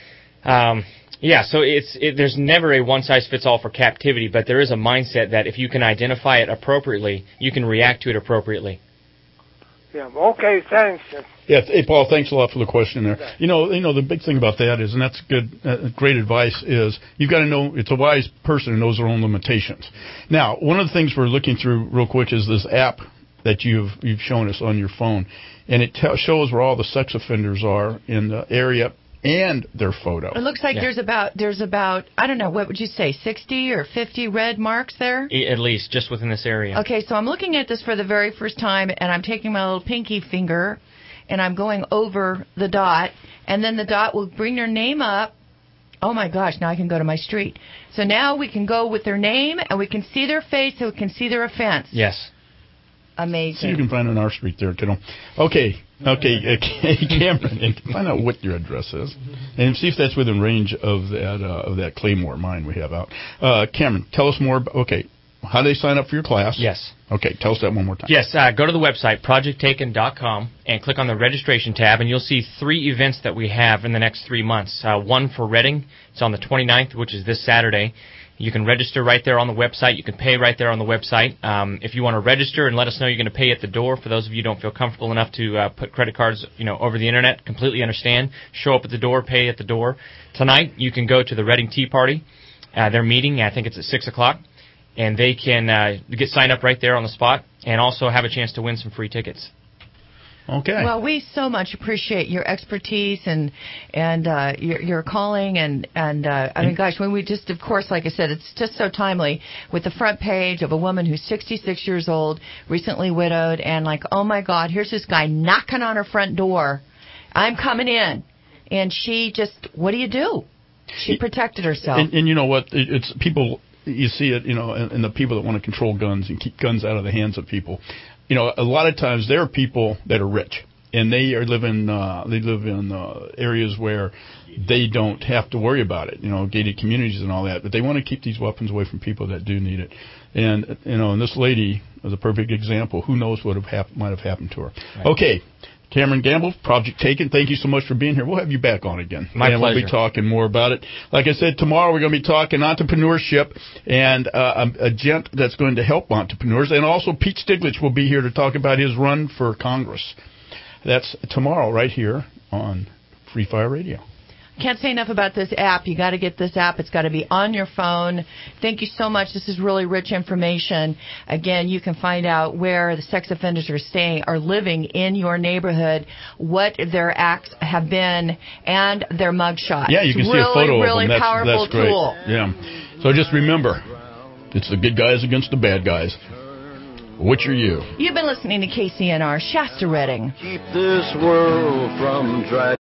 So there's never a one-size-fits-all for captivity, but there is a mindset that if you can identify it appropriately, you can react to it appropriately. Yeah, okay, thanks. Yeah, hey, Paul, thanks a lot for the question there. The big thing about that is, and that's good, great advice, is you've got to know it's a wise person who knows their own limitations. Now, one of the things we're looking through real quick is this app that you've shown us on your phone, and it shows where all the sex offenders are in the area and their photo. It looks like there's about I don't know, what would you say, 60 or 50 red marks there? At least, just within this area. Okay, so I'm looking at this for the very first time, and I'm taking my little pinky finger, and I'm going over the dot, and then the dot will bring their name up. Oh, my gosh, now I can go to my street. So now we can go with their name, and we can see their face, and we can see their offense. Yes. Amazing. So you can find on our street there, kiddo. Okay, Cameron, and find out what your address is, and see if that's within range of that Claymore mine we have out. Cameron, tell us more. How do they sign up for your class? Yes. Okay, tell us that one more time. Yes, go to the website, projecttaken.com, and click on the registration tab, and you'll see 3 events that we have in the next 3 months. One for Reading. It's on the 29th, which is this Saturday. You can register right there on the website. You can pay right there on the website. If you want to register and let us know you're going to pay at the door, for those of you who don't feel comfortable enough to put credit cards, over the internet, completely understand. Show up at the door, pay at the door. Tonight, you can go to the Reading Tea Party. Their meeting, I think it's at 6 o'clock, and they can get signed up right there on the spot and also have a chance to win some free tickets. Okay. Well, we so much appreciate your expertise and your calling and I mean, gosh, when we just, of course, like I said, it's just so timely with the front page of a woman who's 66 years old, recently widowed, and like, oh my God, here's this guy knocking on her front door. I'm coming in, and she just, what do you do? She protected herself. And you know what? It's people. You see it, and the people that want to control guns and keep guns out of the hands of people. A lot of times there are people that are rich, and they live in areas where they don't have to worry about it, gated communities and all that. But they want to keep these weapons away from people that do need it. And and this lady is a perfect example. Who knows what might have happened to her? Right. Okay. Cameron Gamble, Project Taken, thank you so much for being here. We'll have you back on again. My pleasure. We'll be talking more about it. Like I said, tomorrow we're going to be talking entrepreneurship and a gent that's going to help entrepreneurs. And also Pete Stiglitz will be here to talk about his run for Congress. That's tomorrow right here on Free Fire Radio. Can't say enough about this app. You got to get this app. It's got to be on your phone. Thank you so much. This is really rich information. Again, you can find out where the sex offenders are living in your neighborhood, what their acts have been, and their mugshots. Yeah, you can see a photo of them. Really powerful that's great. tool. Yeah. So just remember, it's the good guys against the bad guys. Which are you? You've been listening to KCNR Shasta Redding. Keep this world from dragging.